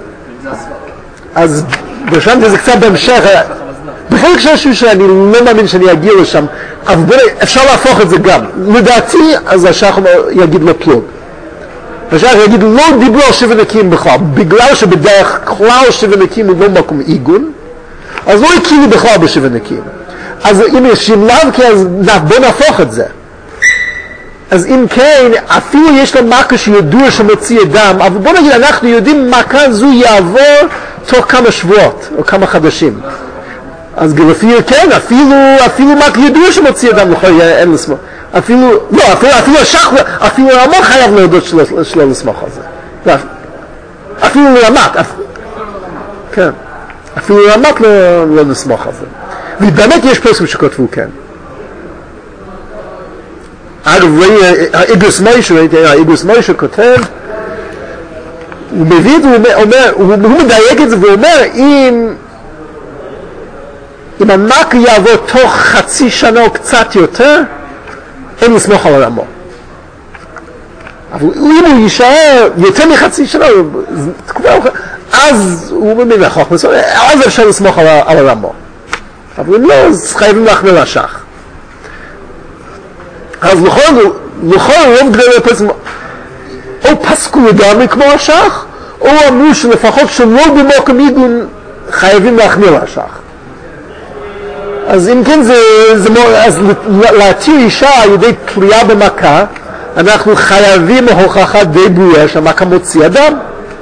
אז ברשמתי זה קצת בהמשך, בחלק שלנו שאני לא מאמין שאני אגיע לשם, אבל אפשר להפוך את זה גם. לדעתי, אז השח יגיד לו כלום. השח יגיד, לא דיברו על שבניקים בכלל, בגלל שבדרך כלל שבניקים הוא לא מקום עיגון, אז לא הכירו בכלל בשבניקים. אז אם יש שמלב, אז בוא נהפוך את זה. אז אם כן, אפילו יש לו מכה שידוע שמוציא דם, אבל בוא נגיד, אנחנו יודעים מכה זו יעבור תוך כמה שבועות, או כמה חדשים. אז לפי, כן, אפילו, אפילו מכה ידוע שמוציא דם, לכל אין לסמוך. אפילו, לא, אפילו, אפילו השח, אפילו הרמות חייב להודות שלא, שלא לסמוך על זה. אפילו לרמת, כן. אפילו לרמת לא, לא לסמוך על זה. ובאמת יש פסקים שכתבו כן. אגב, איגוס מוישה, איגוס מוישה כותב, הוא מביא את זה, הוא אומר, הוא מדייק את זה ואומר, אם אם המכה יעבור תוך חצי שנה או קצת יותר, אין לסמוך על הרמו. אבל אם הוא יישאר יותר מחצי שנה, אז הוא אומר לחוך, אז אפשר לסמוך על הרמו. אבל אם לא, אז חייבים להחמיר לשח. אז לכל רוב גדולי הפסקים, או פסקו לגמרי כמו השח, או אמרו שלפחות שלא במוקם עיגון חייבים להחמיר לשח. אז אם כן, זה, זה, אז להתיר אישה על ידי תלויה במכה, אנחנו חייבים הוכחה די ברורה שהמכה מוציא אדם.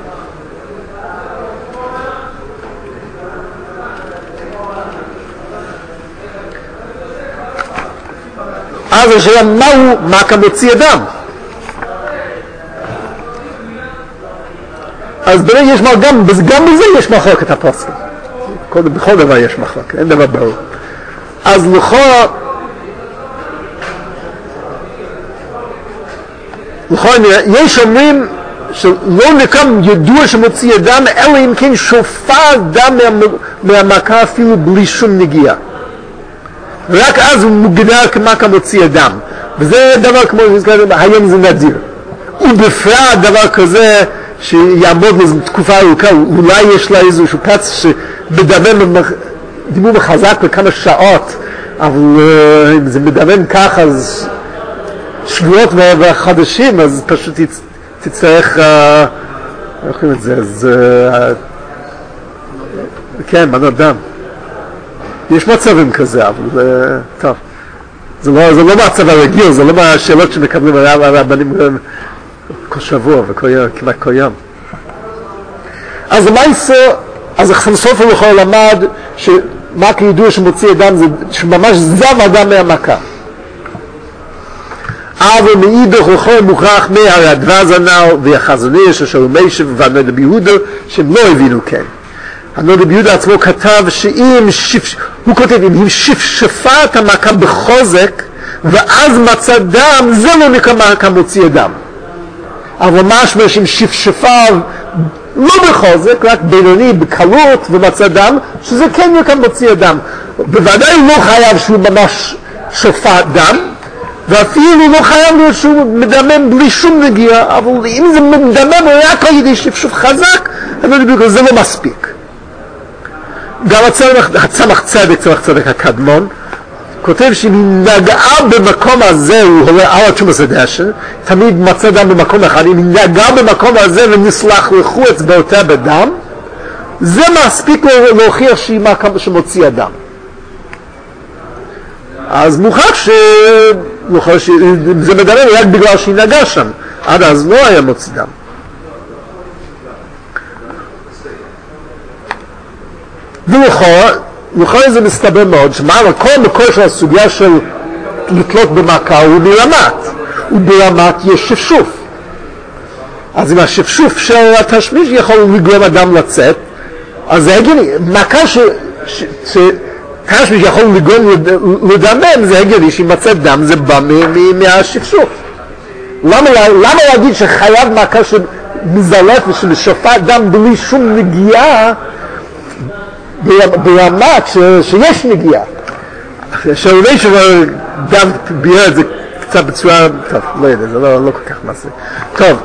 אז השאלה, מהו מכה מוציא אדם? אז באמת יש מה, גם, גם בזה יש מחלוקת הפוסקים. בכל דבר יש מחלוקת, אין דבר ברור. אז לכאורה, לכאורה יש אומרים שלא נקם ידוע שמוציא דם, אלא אם כן שופע דם מהמכה אפילו בלי שום נגיעה. רק אז הוא מוגדר כמכה מוציא דם. וזה דבר כמו שהזכרתי, היום זה נדיר. ובפרט דבר כזה שיעמוד לזה תקופה ארוכה, אולי יש לה איזשהו פץ שמדמם, דימו מחזק בכמה שעות, אבל אם זה מדמם ככה, אז שבועות וחודשים, אז פשוט תצטרך, איך קוראים את זה, אז כן, מנות דם. יש מצבים כזה, אבל טוב. זה לא, זה לא מהצב הרגיל, זה לא מהשאלות שמקבלים הרבנים כל שבוע וכמעט כל יום. אז למעשה, אז החסם סופר לכל למד שמה כידוע שמוציא אדם זה שממש זב אדם מהמכה. אבל מאידך לכל מוכרח מהרדב"ז הנ"ל והחזון איש אשר משה והנודע רבי יהודה שהם לא הבינו כן. הנודע רבי יהודה עצמו כתב שאם שפ... הוא כותב אם שפשפה את המכה בחוזק ואז מצא דם זה לא נקרא מכה מוציא דם. אבל משמע שאם שפשפה לא בחוזק, רק בינוני, בקלות ומצא דם, שזה כן נקרא מוציא דם. בוודאי הוא לא חייב שהוא ממש שופע דם, ואפילו לא חייב להיות שהוא מדמם בלי שום נגיעה, אבל אם זה מדמם רק על ידי שפשוף חזק, זה לא מספיק. גם הצמח צדק, צמח צדק הקדמון, כותב שאם היא נגעה במקום הזה, הוא עולה על התשומת הדשן, תמיד מצא דם במקום אחד, אם היא נגעה במקום הזה ונסלח לכו אצבעותיה בדם, זה מספיק להוכיח שהיא מקום שמוציא הדם. אז מוכרח ש... זה מדבר רק בגלל שהיא נגעה שם, עד אז לא היה מוציא דם. ולכאורה, לכאורה זה מסתבר מאוד, שמעלה כל המקור של הסוגיה של לתלות במכה הוא ברמת, וברמת יש שפשוף. אז אם השפשוף של התשמיש יכול לגרום אדם לצאת, אז זה הגיוני, מכה ש... ש... ש... תשמיש יכול לגרום לדמם, זה הגיוני שימצא דם, זה בא מהשפשוף. למה, למה להגיד שחייב מכה שמזלף וששופע דם בלי שום נגיעה, ברמת שיש נגיעה? שאולי שדם בירה את זה קצת בצורה, טוב, לא יודע, זה לא, לא כל כך מעשה. טוב,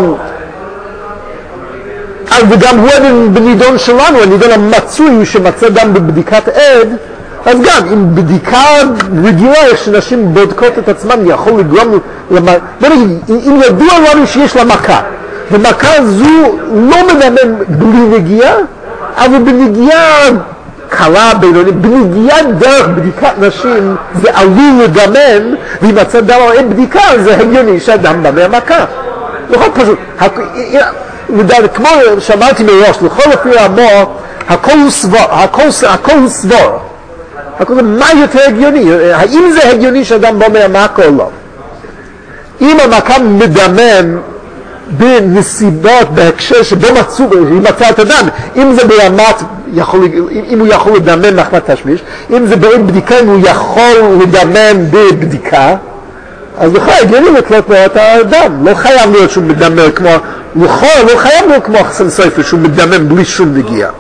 וגם הוא בנידון שלנו, הנידון המצוי הוא שמצא דם בבדיקת עד, אז גם אם בדיקה רגילה איך שנשים בודקות את עצמן יכול לגרום למה, אם ידוע לנו שיש לה מכה, ומכה זו לא מדמם בלי נגיעה, אבל בנגיעה קלה בינונית, בנגיעה דרך בדיקת נשים זה עלול לדמם, ואם מצא דם או אין בדיקה זה הגיוני שהדם בא מהמכה. לכל פשוט, כמו שאמרתי מראש, לכל לפי המור, הכל הוא סבור, הכל הוא סבור. מה יותר הגיוני? האם זה הגיוני שהדם בא מהמכה או לא? אם המכה מדמם בנסיבות, בהקשר שבו מצאו, אם מצא את הדם, אם זה ברמת, יכול, אם הוא יכול לדמם מחמת תשמיש, אם זה ברמת בדיקה, אם הוא יכול לדמם בבדיקה, אז לא חייב הגיוני לתלות את הדם. לא חייב להיות שהוא מדמם כמו, לא חייב להיות כמו חסן סופר שהוא מדמם בלי שום נגיעה.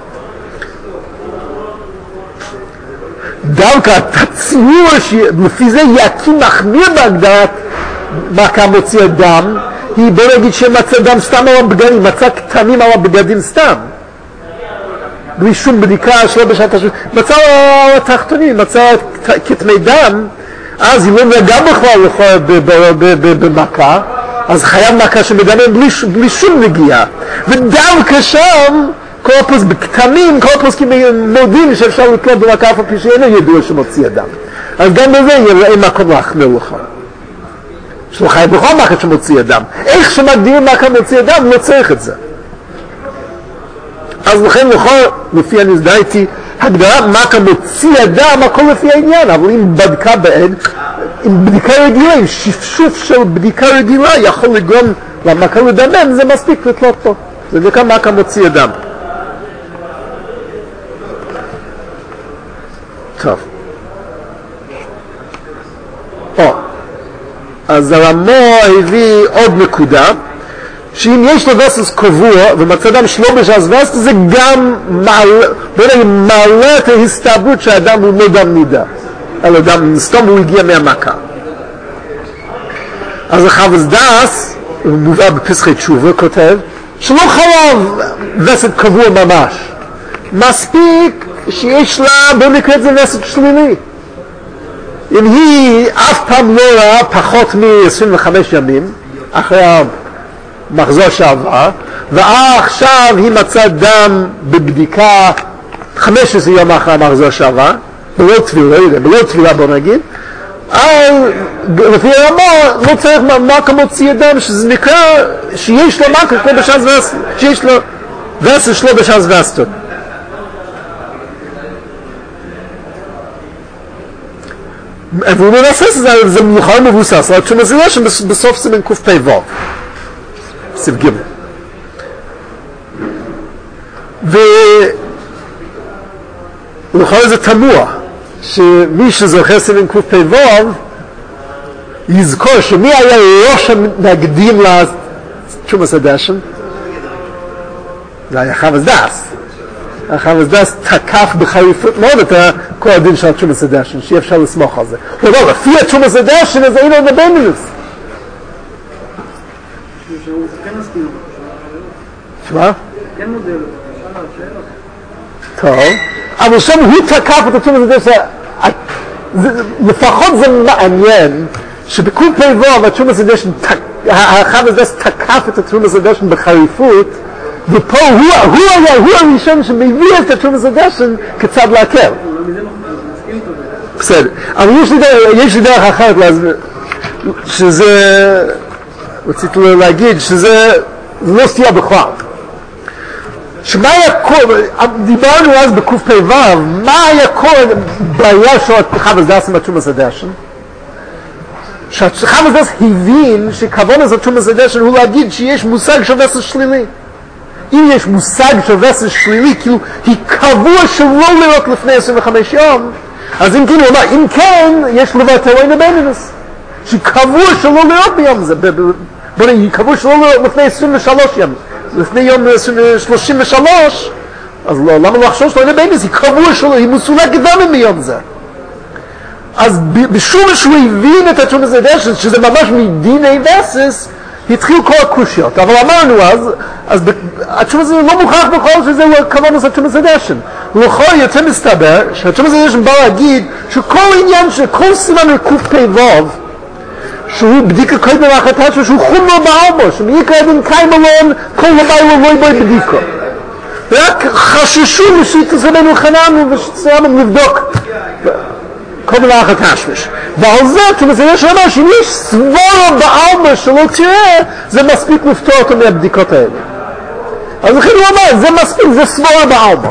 דווקא הציור שלפי זה יקים מחמיר בהגדרת מכה מוציא דם, היא בוא נגיד שמצא דם סתם על הבגדים, מצא קטנים על הבגדים סתם. בלי שום בדיקה שלא בשעת השביל. מצא על התחתונים, מצא כתמי דם, אז אם הוא נגע בכלל במכה, אז חייב מכה שמדמם בלי שום נגיעה. ודווקא שם, כל הפוס בקטנים, כל הפוס מודים שאפשר לתלות במכה אף על פי שאינו ידוע שמוציא דם. אז גם בזה יראה מקום להחמיר לך. שלא חייב בכל מכה שמוציא אדם. איך שמגדירים מכה מוציא אדם, לא צריך את זה. אז לכן לכל, לפי הנזדהיתי, הגדרת מכה מוציא אדם, הכל לפי העניין, אבל אם בדקה בעד, אם בדיקה רגילה, אם שפשוף של בדיקה רגילה יכול לגרום למכה לדמם, זה מספיק לתלות פה. זה נקרא מכה מוציא אדם. טוב. או, אז הרמו הביא עוד נקודה, שאם יש לו וסס קבוע ומצאדם שלא בשעס וסס, זה גם מעלה, מעלה את ההסתברות שהאדם הוא לא דם נידה, אלא דם סתום הוא הגיע מהמכה. אז החב"ס דאס, הוא מובא בפסחי תשובה, כותב, שלא חייב וסת קבוע ממש. מספיק שיש לה במקרה זה וסת שלילי. אם היא אף פעם לא ראה פחות מ-עשרים וחמישה ימים, אחרי המחזור שעבר, ועכשיו היא מצאה דם בבדיקה חמישה עשר יום אחרי המחזור שעבר, בלא תבילה, בלא תבילה בוא נגיד, אז לפי הרמה לא צריך מכה מוציא אדם, שזה נקרא שיש לו מכה כמו בשעס וסת, שיש לו וסת שלו בשעס וסת. והוא מנסס, זה מיוחד מבוסס, רק שהוא מזילה שבסוף זה מן קוף פי וו, סיב גימל. ולכל זה תמוה, שמי שזוכר סימן קוף פי וו, יזכור שמי היה ראש המתנגדים לתשומס הדשן? זה היה חב"ס דאס. החב"ס דאס תקף בחריפות מאוד את כל הדין של תשומס הדשן, שאי אפשר לסמוך על זה. הוא לא, לפי התשומס הדשן, אז אין עוד נבנינוס. שמה? כן מודל, טוב, אבל שם הוא תקף את התשומס הדשן, לפחות זה מעניין, שבקוף פי וו, התשומס הדשן, החב"ס דאס תקף את התשומס הדשן בחריפות, ופה הוא, הוא היה, הוא הראשון שמביא את התשומס הדשן כצד להקל. בסדר, אבל יש לי דרך, יש לי דרך אחרת להסביר, שזה, רציתי להגיד, שזה לא סתירה בכלל. שמה היה קורה, דיברנו אז בקוף פי וו, מה היה קורה בעיה של חב"ס דאס עם התשומס הדשן? שהחב"ס דאס הבין שכוון הזה תשומס הדשן הוא להגיד שיש מושג של וסס שלילי. אם יש מושג של וסס שלילי, כאילו היא קבוע שלא לראות לפני עשרים וחמישה יום, אז אם כן, הוא אומר, אם כן, יש לוותר אין הבינינוס. שקבוע שלא לראות ביום זה, בוא נגיד, היא קבוע שלא לראות לפני עשרים ושלושה יום, לפני יום שלושים ושלוש, אז לא, למה לא לחשוב שלא אין הבינינוס? היא קבוע שלא, היא מסולקת דמים ביום זה. אז בשום שהוא הבין את התשומס הדשן, שזה ממש מדיני וסס, התחיל כל הקושיות, אבל אמרנו אז, אז התשומס הזה לא מוכרח בכל שזה כוון עושה התשומס הדשן. ולכל יוצא מסתבר שהתשומס הדשן בא להגיד שכל עניין, שכל סימן לקוף פי וו, שהוא בדיקה קודם לאחתה שלו, שהוא חום לו בעלמו, שמעיקר הדין קיים אלון, כל הבא לא בואי בדיקו. רק חששו שתסמנו חננו ושתסמנו לבדוק. קודם לאחת השמש. ועל זה, כשמסייש אומר שאם יש סבורה בעלמה שלא תראה, זה מספיק לפתור אותו מהבדיקות האלה. אז לכן הוא אומר, זה מספיק, זה סבורה בעלמה.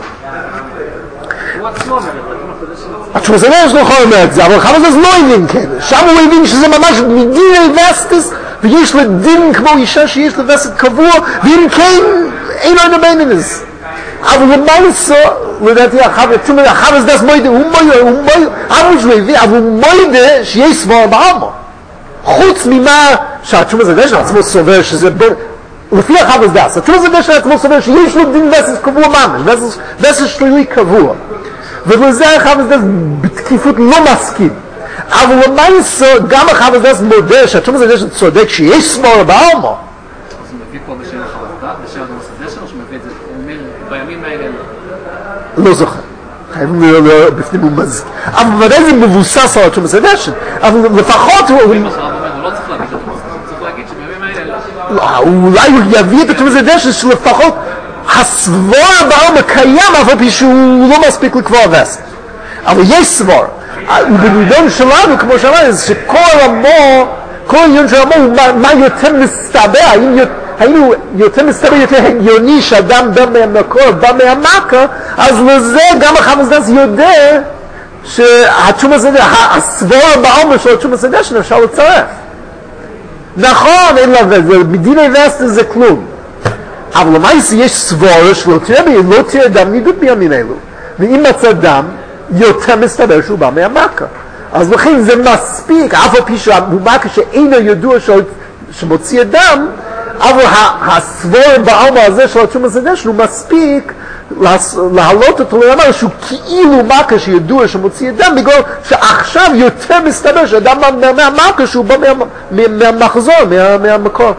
התשמסייש לא יכול אומר את זה, אבל חבל זה לא הבין כן. שם הוא הבין שזה ממש מדין וסטס, ויש לו דין כמו אישה שיש לו וסט קבוע, ואם כן, אין לו נבנינס. אבל למעשה, לדעתי, החב"ס דאס מוידה, הוא מוידה, הוא מוידה, אבל שהוא הביא, אבל הוא מוידה שיש סבורה בעלמה. חוץ ממה שהתשומס הדשן עצמו סובר שזה, לפי החב"ס דאס, התשומס הדשן עצמו סובר שיש לו דין וסס קבוע ממש, וסס שלילי קבוע. ולזה החב"ס דאס בתקיפות לא מסכים. אבל למעשה, גם החב"ס דאס מודה שהתשומס הדשן צודק שיש סבורה בעלמה. אז הוא מביא פה בשם החב"ס דאס, בשם התשומס הדשן, או שהוא מביא את זה, הוא אומר, בימים האלה לא זוכר, חייבים להיות בפנים ומז... אבל ודאי זה מבוסס על התשומס הדשן, אבל לפחות הוא... הוא לא צריך להביא את התשומס הדשן, צריך להגיד שבימים האלה... אולי הוא יביא את התשומס הדשן שלפחות הסבורה בעלמה קיים, אבל פי שהוא לא מספיק לקבוע וסט. אבל יש סבורה, ובנידון שלנו, כמו שאמרנו, שכל עמו, כל עניין של עמו הוא מה יותר מסתבר, האם יותר... היינו יותר מסתבר יותר הגיוני שאדם בא מהמקור, בא מהמכה, אז לזה גם החב"ס דאס יודע שהתשומס הדשן, הסבורה בעלמה של התשומס הדשן אפשר לצרף. נכון, אין לה וזה, מדיני וסטס זה כלום. אבל למעשה יש סבורה שלא תראה, לא תראה דם נידות בימים אלו. ואם מצא דם, יותר מסתבר שהוא בא מהמכה. אז לכן זה מספיק, אף על פי שהוא מכה שאינו ידוע שמוציא דם, אבל הסבור בעלמא הזה של התשומת הדשן הוא מספיק להעלות אותו לרמה שהוא כאילו מכה שידוע שמוציא דם, בגלל שעכשיו יותר מסתבר שהדם מהמכה שהוא בא מהמחזור, מהמקור.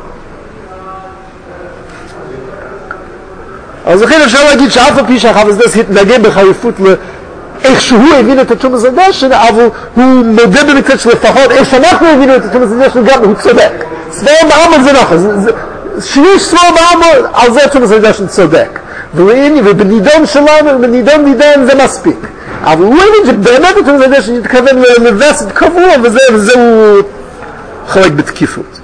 אז לכן אפשר להגיד שאף על פי שהחפץ דס התנגד בחריפות לאיך שהוא הבין את התשומת הדשן, אבל הוא מודה במקצת שלפחות איך שאנחנו הבינו את התשומת הדשן גם הוא צודק. סבור בעלמא זה נכון, שיש סבור בעלמא על זה התשומת הדשן צודק. ובנידון שלנו, בנידון נידון זה מספיק. אבל הוא הבין שבאמת התשומת הדשן יתכוון לווסת קבוע, וזה הוא חולק בתקיפות.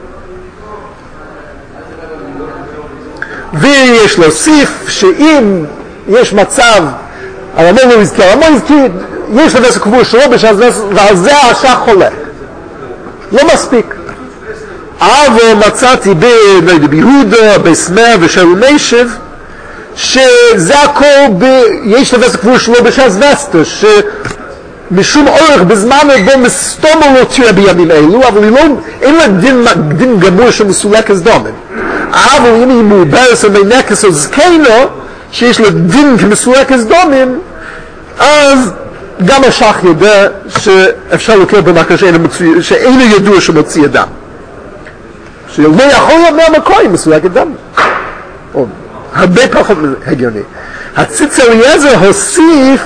ויש להוסיף שאם יש מצב, אבל המון לא הזכיר, המון הזכיר, יש לווסת קבוע שלו בשעת וסת, ועל זה השח חולק. לא מספיק. אבל מצאתי ביהודה, בסמר ושאול מישב, שזה הכל ב... יש לווסת קבוע שלו בשעת וסת, שמשום אורך בזמן בו מסתום לא תראה בימים אלו, אבל לא, אין לה דין, דין גמור שמסולק אז דומן. אבל אם היא מעוברס או מנקס או זקנו, שיש לו דין כמסולק אז דומן, אז גם השח יודע שאפשר לקרוא במקרה שאינו ידוע שמוציא אדם. שלא יכול להיות מהמקור אם מסולק אדם. או הרבה פחות הגיוני. הציץ אליעזר הוסיף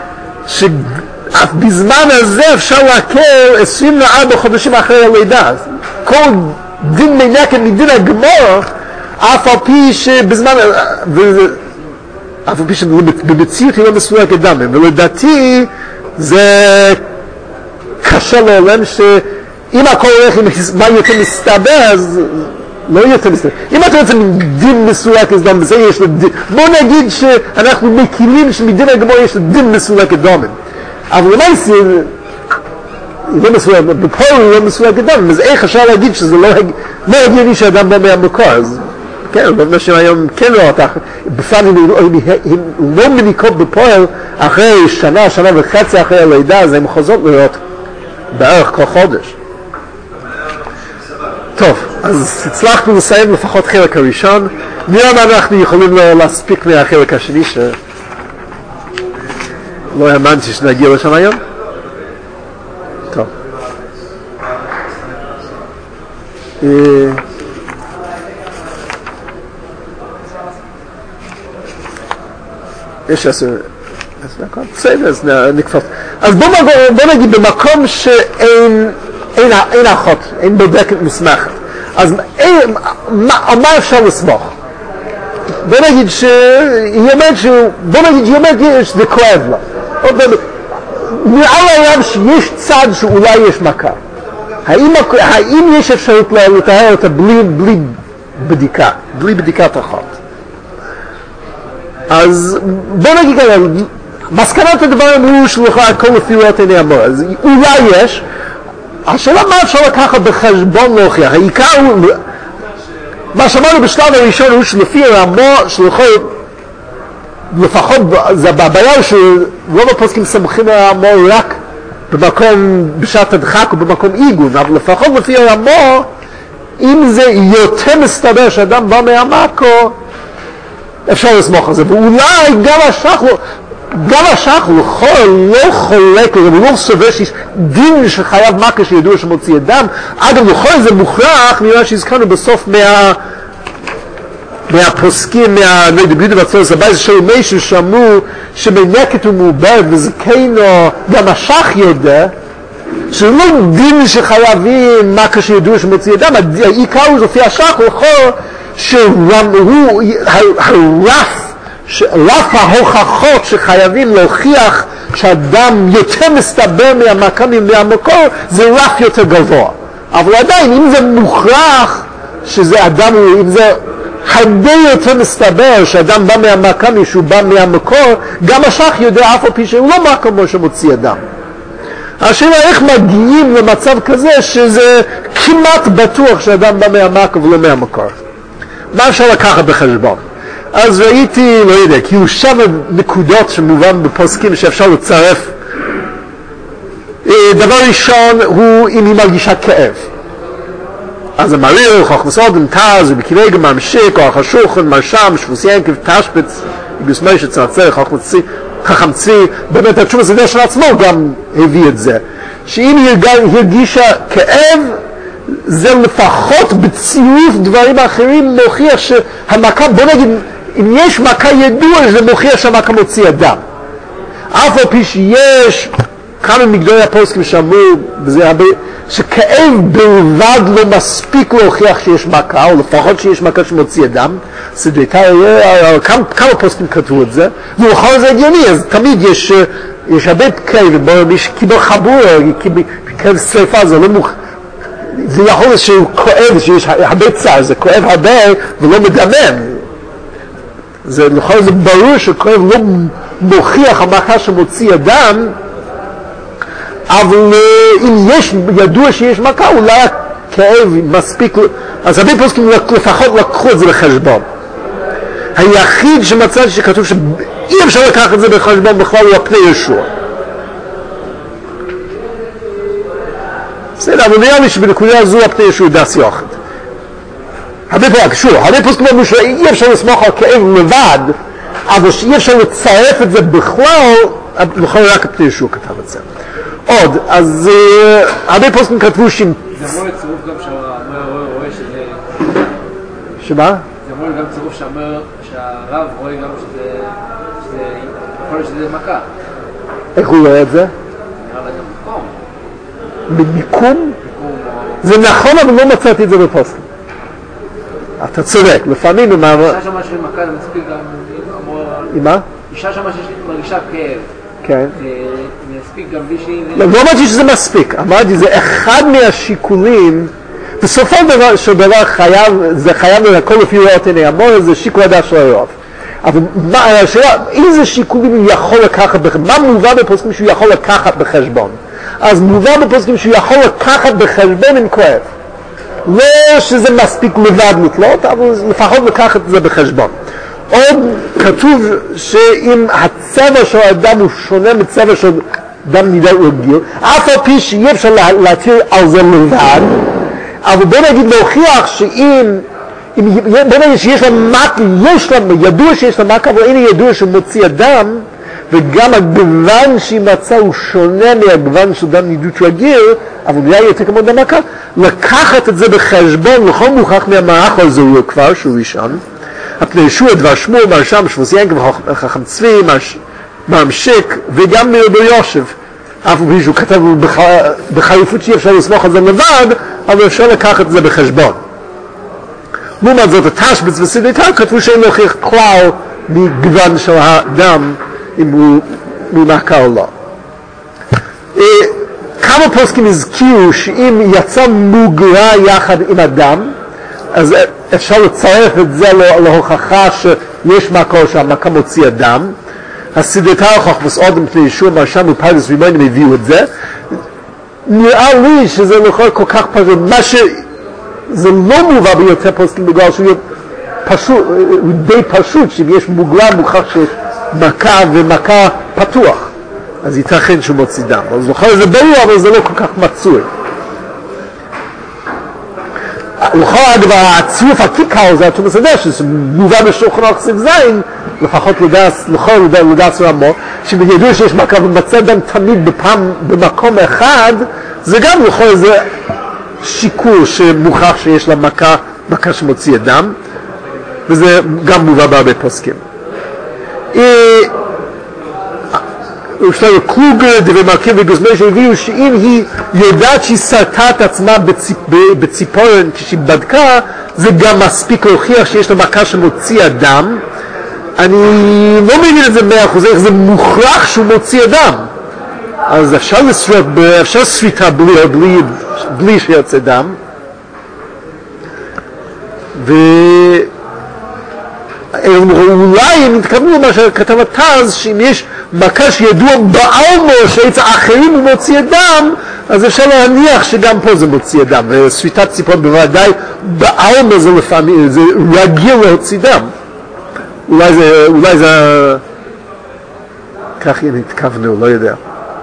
שבזמן הזה אפשר להכיר עשרים וארבעה חודשים אחרי הלידה. כל דין מנקה מדין הגמור, אף על פי שבזמן, אף על פי שבמציאות היא לא מסולק אדם. ולדעתי זה קשה לעולם שאם הכל הולך עם מה יותר מסתבר, אז לא יותר מסתבר. אם אתה רוצה דין מסולק אדם, בזה יש לו דין. בוא נגיד שאנחנו מקילים שמדין הגמור יש לו דין מסולק אדם. אבל למעשה, לא מסולק, בפועל הוא לא מסולק אדם, אז איך אפשר להגיד שזה לא הגיוני שאדם בא מהמקור? אז כן, רוב נשים היום כן לא אותך, בפעם הם לא מניקות בפועל אחרי שנה, שנה וחצי אחרי הלידה, אז הם חוזרות לראות בערך כל חודש. טוב, אז הצלחנו לסיים לפחות חלק הראשון, נראה מה אנחנו יכולים להספיק מהחלק השני, שלא האמנתי שנגיע לשם היום. טוב. יש עשר, עשר דקות? בסדר, אז נקפוץ. אז בוא נגיד במקום שאין אין אחות, אין בודקת מוסמכת. אז על מה אפשר לסמוך? בוא נגיד שהיא אומרת שהוא, בוא נגיד שהיא אומרת שזה כואב לה. נראה לעולם שיש צד שאולי יש מכה. האם, האם יש אפשרות לתאר אותה בלי, בלי בדיקה, בלי בדיקת אחות? אז בוא נגיד ככה, מסקנת הדבר הוא שלוחה כל לפי עיני המור. אז אולי יש, השאלה מה אפשר לקחת בחשבון להוכיח? העיקר הוא, מה שאמרנו בשלב הראשון הוא שלפי המור שלוחו, לפחות זה בבעיה שרוב הפוסקים סמכים על המור רק במקום בשעת הדחק או במקום עיגון, אבל לפחות לפי המור, אם זה יותר מסתבר שאדם בא מהמקור, אפשר לסמוך על זה. ואולי גם השח לא, גם השח לא, לא חולק, הוא לא סובר שיש דין שחייב מכה שידוע שמוציא אדם. אגב, לכל זה מוכרח, נראה שהזכרנו בסוף מה... מהפוסקים, מהנדביוד ובצור סבאי, זה שאו מישהו שאמרו שמנקת ומעובר וזקנו, גם השח יודע, שלא דין שחייבים מכה שידוע שמוציא אדם, העיקר הוא לפי השח, הוא יכול שהוא, הרף, רף ההוכחות שחייבים להוכיח שהאדם יותר מסתבר מהמכה מהמקור, זה רף יותר גבוה. אבל עדיין, אם זה מוכרח שזה אדם, אם זה הרבה יותר מסתבר שאדם בא מהמכה משהו בא מהמקור, גם השח יודע אף על פי שהוא לא מכה כמו שמוציא אדם. השאלה איך מגיעים למצב כזה שזה כמעט בטוח שאדם בא מהמכה ולא מהמקור. מה אפשר לקחת בחשבון? אז ראיתי, לא יודע, כאילו שבע נקודות שמובן בפוסקים שאפשר לצרף. דבר ראשון הוא אם היא מרגישה כאב. אז המריר, חוכמס אודם, תז, ובכירי גם ממשיק, או החשוכן, מרשם, שבוס ינקב, תשפץ, גוסמי שצנצר, חכם צי, באמת התשוב הסדר של עצמו גם הביא את זה. שאם היא הרגישה כאב, זה לפחות בצירוף דברים אחרים מוכיח שהמכה, בוא נגיד, אם יש מכה ידוע, זה מוכיח שהמכה מוציא אדם. אף על פי שיש כמה מגדולי הפוסקים שאמרו, וזה הרבה, שכאב בלבד לא מספיק להוכיח שיש מכה, או לפחות שיש מכה שמוציא אדם, כמה, כמה פוסקים כתבו את זה, ולכל זה הגיוני, אז תמיד יש, יש הרבה כאב, מי שקיבל חבור, כאב שריפה, זה לא מוכ... זה יכול להיות שהוא כואב, שיש הרבה צער, זה כואב הרבה ולא מדמם. זה, לכל זה ברור שכואב לא מוכיח המכה שמוציא אדם, אבל אם יש, ידוע שיש מכה, אולי הכאב מספיק, אז הרבה פוסקים לפחות לקחו את זה בחשבון. היחיד שמצאתי שכתוב שאי אפשר לקחת את זה בחשבון בכלל הוא הפני ישוע. בסדר, אבל נראה לי שבנקודה הזו הפני ישוע דס יוחד. הרבה פוסקים, שוב, הרבה פוסקים אמרו שאי אפשר לסמוך על כאב לבד, אבל שאי אפשר לצרף את זה בכלל, בכלל רק הפני ישוע כתב את זה. עוד, אז הרבה פוסקים כתבו שאם... זה אמור לצירוף גם שהמר רואה שזה... שמה? זה אמור גם צירוף שהרב רואה גם שזה... יכול להיות שזה מכה. איך הוא רואה את זה? נראה לה גם מקום. במיקום? זה נכון, אבל לא מצאתי את זה בפוסקים. אתה צודק, לפעמים עם... אישה שמה שיש מכה זה מספיק גם... עם מה? אישה שמה שיש מרגישה כאב. כן. זה מספיק גם בלי שהיא... לא, לא אמרתי שזה מספיק, אמרתי, זה אחד מהשיקולים, בסופו של דבר חייב, זה חייב לכל לפי ראות עיני המון, זה שיקול הדעת של הרוב. אבל מה, השאלה, איזה שיקולים הוא יכול לקחת בחשבון? מה מובא בפוסקים שהוא יכול לקחת בחשבון? אז מובא בפוסקים שהוא יכול לקחת בחשבון עם כואב. לא שזה מספיק לבד לתלות, אבל לפחות לקחת את זה בחשבון. עוד כתוב שאם הצבע של האדם הוא שונה מצבע של אדם נידה רגיל, אף על פי שאי אפשר להתיר על זה לבד, אבל בוא נגיד להוכיח שאם, אם, בוא נגיד שיש לה מכה, יש לה, ידוע שיש לה מכה, אבל הנה ידוע שמוציא אדם, וגם הגוון שהיא מצאה הוא שונה מהגוון של אדם נידות רגיל, אבל נראה יותר כמו אדם מכה, לקחת את זה בחשבון, לכל מוכח מהמערך הזה הוא כבר, שהוא ראשון, הפני ישוע, דבר שמואל, מרשם, שבוס ינקב, חכם צבי, ממשיק, וגם מרבי יושב. אף פי שהוא כתב בחריפות שאי אפשר לסמוך על זה לבד, אבל אפשר לקחת את זה בחשבון. לעומת זאת, התשבץ וסדיטה כתבו שאין להוכיח כלל מגוון של האדם, אם הוא מכה או לא. כמה פוסקים הזכירו שאם יצא מוגרה יחד עם אדם, אז אפשר לצרף את זה להוכחה שיש מכה או שהמכה מוציא אדם. הסדרתא חוכמס אודם פני ישוע מרשם ופרדס רימונים הביאו את זה. נראה לי שזה לא כל כך פשוט, מה שזה לא מובא ביותר פוסקים בגלל שהוא פשוט, די פשוט, שאם יש מוגלה מוכח שמכה ומכה פתוח, אז ייתכן שהוא מוציא דם. אז לכל זה ברור, אבל זה לא כל כך מצוי. לכל הדבר, הצירוף הכיכר זה התומס הדשא, שמובא בשולחן ערוך סעיף זין, לפחות לדעס, לכל לדעס רמו, שידעו שיש מכה ומצא דם תמיד בפעם, במקום אחד, זה גם לכל איזה שיקול שמוכח שיש לה מכה, מכה שמוציא דם, וזה גם מובא בהרבה פוסקים. יש לנו קלוגר, דברי מרכיב וגוזמי שהביאו שאם היא יודעת שהיא סרטה את עצמה בציפ, בציפורן כשהיא בדקה, זה גם מספיק להוכיח שיש לה מכה שמוציא אדם. אני לא מבין את זה מאה אחוז, איך זה מוכרח שהוא מוציא אדם. אז אפשר לסרט, אפשר סריטה בלי, בלי, בלי שיוצא דם. ו... אולי הם מתכוונו למה שכתב התז, שאם יש מכה שידוע בעלמו שאצל אחרים הוא מוציא דם, אז אפשר להניח שגם פה זה מוציא דם, וסריטת ציפורן בוודאי, בעלמא זה לפעמים, זה רגיל להוציא דם. אולי זה, אולי זה, כך יהיה נתכוונו, לא יודע.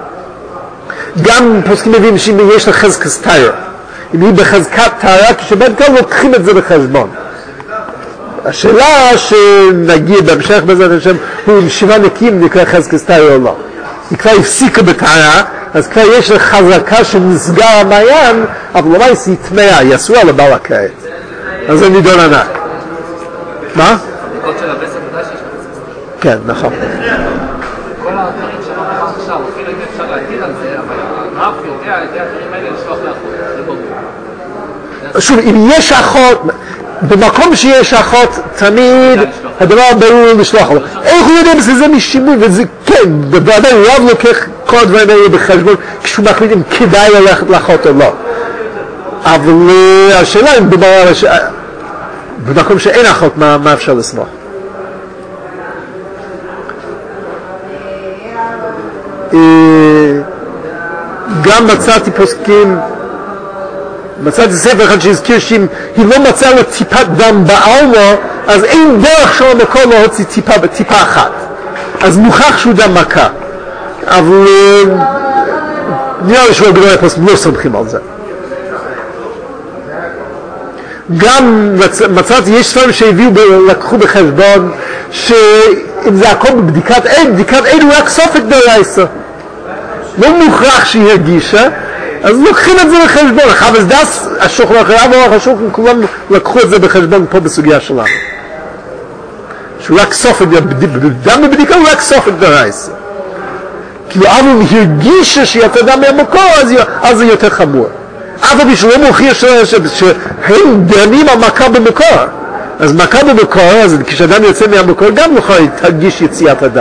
גם פוסקים מבינים שאם יש לה חזקת טהרה, אם היא בחזקת טהרה, כשבין כאן לוקחים את זה בחשבון. השאלה שנגיד בהמשך בעזרת השם, הוא אם שבעה נקיים נקרא חזקת טהרה או לא. היא כבר הפסיקה בטהרה, אז כבר יש לה חזקה שנסגר המעיין, אבל לא היא טמאה, היא אסורה לבעל הכרת. אז זה נידון ענק. מה? כן, נכון. כל הדברים שאמרנו עכשיו, אפילו אם אפשר להגיד על זה, אבל הרב יודע, יודע הדברים האלה לשלוח לאחות, זה ברור. שוב, אם יש אחות, במקום שיש אחות, תמיד הדבר ברור לשלוח לו. איך הוא יודע שזה משימוי, וזה כן, בוודאי רב לוקח כל הדברים האלה בחשבון, כשהוא מחליט אם כדאי ללכת לאחות או לא. אבל השאלה אם במקום שאין אחות, מה אפשר לסמוך? גם מצאתי פוסקים, מצאתי ספר אחד שהזכיר שאם היא לא מצאה לה טיפת דם בעלמא, אז אין דרך של המקור להוציא טיפה בטיפה אחת, אז מוכח שהוא דם מכה. אבל נראה לי שהוא גדול הפוסקים לא סומכים על זה. גם מצאתי, יש ספרים שהביאו, לקחו בחשבון שאם זה הכל בבדיקת עד, בדיקת עד הוא רק סופק דרייסה, לא מוכרח שהיא הרגישה, אז לוקחים את זה בחשבון. חב"ד דס השולחן אחריו או השולחן, כולם לקחו את זה בחשבון פה בסוגיה שלנו, שהוא רק סופק, דם בבדיקה הוא רק סופק דרייסה, כאילו אבל אם הרגישה שיצא דם מהמקור, אז זה יותר חמור. אף על פי שלא מוכיח שהם דנים על מכה במקור, אז מכה במקור, אז כשאדם יוצא מהמקור גם לא תרגיש יציאת הדם.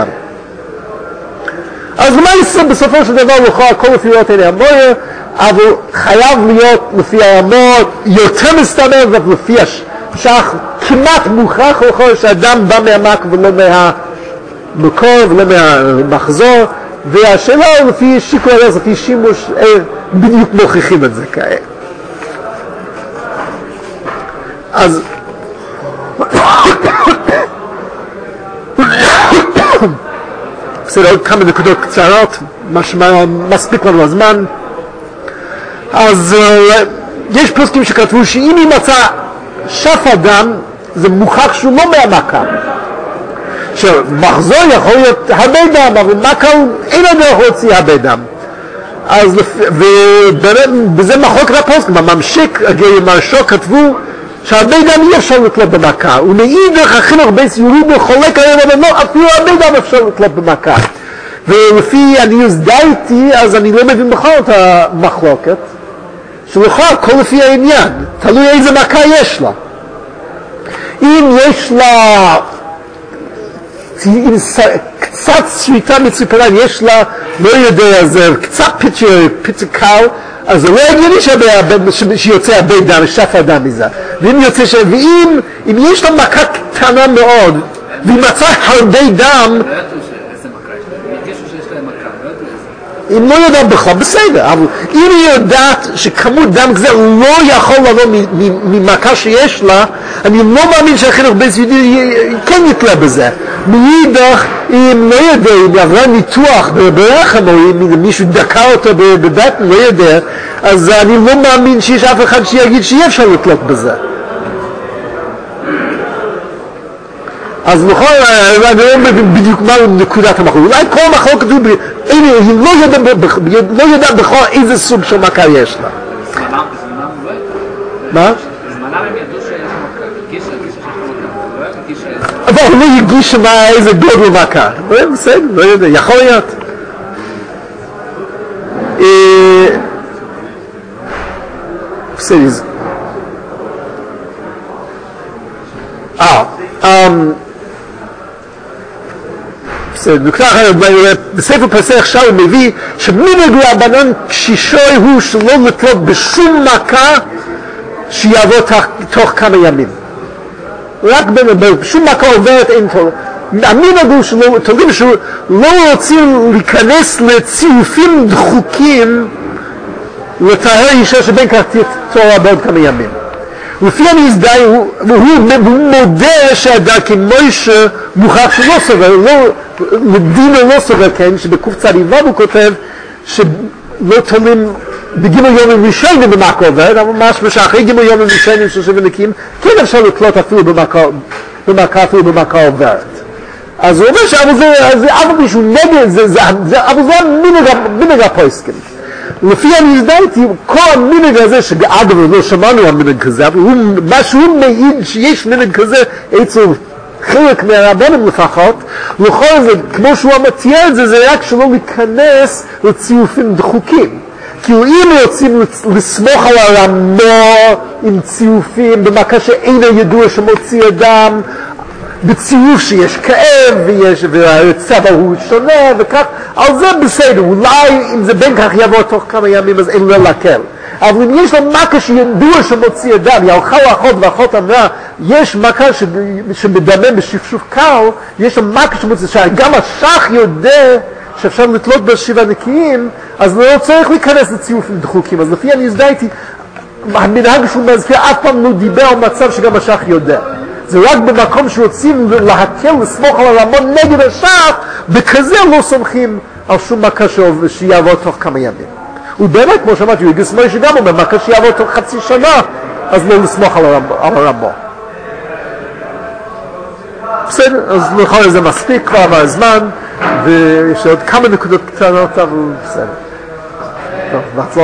אז מה יעשה בסופו של דבר לכל הכל לפי ראות עיני המויר, אבל חייב להיות לפי הרמות יותר מסתבר, ולפי השח כמעט מוכרח לכל שהאדם בא מהמק ולא מהמקור ולא מהמחזור, והשאלה היא לפי שיקול הרס, לפי שימוש, בדיוק מוכיחים את זה כעת. אז בסדר, עוד כמה נקודות קצרות, מספיק לנו הזמן. אז יש פוסקים שכתבו שאם היא מצאה שף אדם, זה מוכח שהוא לא מהמכה. שמחזור יכול להיות הרבה דם, אבל מכה אין הדרך להוציא הרבה דם. אז ובזה מחוק לפוסקים, הממשיק, המרשו כתבו שהרבה דם אי אפשר לתלות במכה, ומאידך הכי הרבה סיורים וחולק עליהם, אבל לא, אפילו הרבה דם אפשר לתלות במכה. ולפי אני יוזדאיתי, אז אני לא מבין בכל את המחלוקת, שלכל הכל לפי העניין, תלוי איזה מכה יש לה. אם יש לה קצת שריטה מציפורן, יש לה, לא יודע, זה קצת פיצ'ר קל, אז זה לא הגיוני שיוצא הרבה דם, שף הדם מזה. ואם יוצא ש... ואם אם יש לה מכה קטנה מאוד, והיא מצאה הרבה דם, אם לא יודעת בכלל, בסדר, אבל אם היא יודעת שכמות דם כזה לא יכול לבוא ממכה שיש לה, אני לא מאמין שהחינוך בית יהודי כן יתלה בזה. מאידך, אם לא יודע, אם היא עברה ניתוח ברחם, או אם מישהו דקה אותו בבטן, לא יודע, אז אני לא מאמין שיש אף אחד שיגיד שאי אפשר לתלות בזה. אז נכון, אני לא מבין בדיוק מה נקודת המחלוקת. אולי כל המחלוקת כתוב, הנה, היא לא יודעת בכל איזה סוג של מכה יש לה. מה? בזמנם הם ידעו שיש מכה, גישה, גישה שיש מכה, לא גישה... אבל הוא לא יגיש מה איזה גודל מכה. בסדר, לא יודע, יכול להיות. בסדר. אה, נקודה אחרת, בספר פסח שאול מביא שמנהג רבנן קשישוי הוא שלא לתלות בשום מכה שיעבור תוך כמה ימים. רק בשום מכה עוברת אין תור. המנהג הוא שלא, תולים שלא רוצים להיכנס לציופים דחוקים לטהר אישה שבין כך תורה בעוד כמה ימים. לפי המזדהי, הוא, הוא מודה שהדרכי מוישה מוכח שלא סובר, לא, לדינו לא סובר, כן, שבקוף צדיו הוא כותב שלא תולים בגימל יומים ראשונים במכה עוברת, אבל משהו שאחרי גימל יומים ראשונים של שבע נקיים, כן אפשר לתלות אפילו במכה, במכה אפילו במכה עוברת. אז הוא אומר שאבו זה, זה אבו מישהו נגד, זה, זה, זה, אבו זה המינג הפויסקים. לפי המזדהיתי, כל המינג הזה, שאגב לא שמענו המינג כזה, אבל הוא, מה שהוא מעיד שיש מינג כזה אצל חלק מהרבנים לפחות, לכל זה, כמו שהוא מתיע את זה, זה רק שלא להיכנס לציופים דחוקים. כי אם רוצים לסמוך על הרמו עם ציופים, במכה שאינו ידוע שמוציא אדם, בציוף שיש כאב, ויש, והצבע הוא שונה, וכך, על זה בסדר, אולי אם זה בין כך יבוא תוך כמה ימים, אז אין לו להקל. אבל אם יש לו מכה שידוע שמוציא אדם, היא הלכה לאחות ואחות אמרה, יש מכה שמדמם בשפשוף קל, יש לו מכה שמוציא, שגם השח יודע שאפשר לתלות בשבעה נקיים, אז לא צריך להיכנס לציופים דחוקים. אז לפי אני הזדהיתי, המנהג שהוא מזכיר אף פעם לא דיבר על מצב שגם השח יודע. זה רק במקום שרוצים להקל, לסמוך על הרמון נגד השח, בכזה לא סומכים על שום מכה שיעבור תוך כמה ימים. ובאמת, כמו שאמרתי, הוא יגס מוישה גם אומר, מכה שיעבור תוך חצי שנה, אז לא לסמוך על הרמון. בסדר, אז נכון, זה מספיק כבר מהזמן, ויש עוד כמה נקודות קטנות, אבל בסדר. טוב,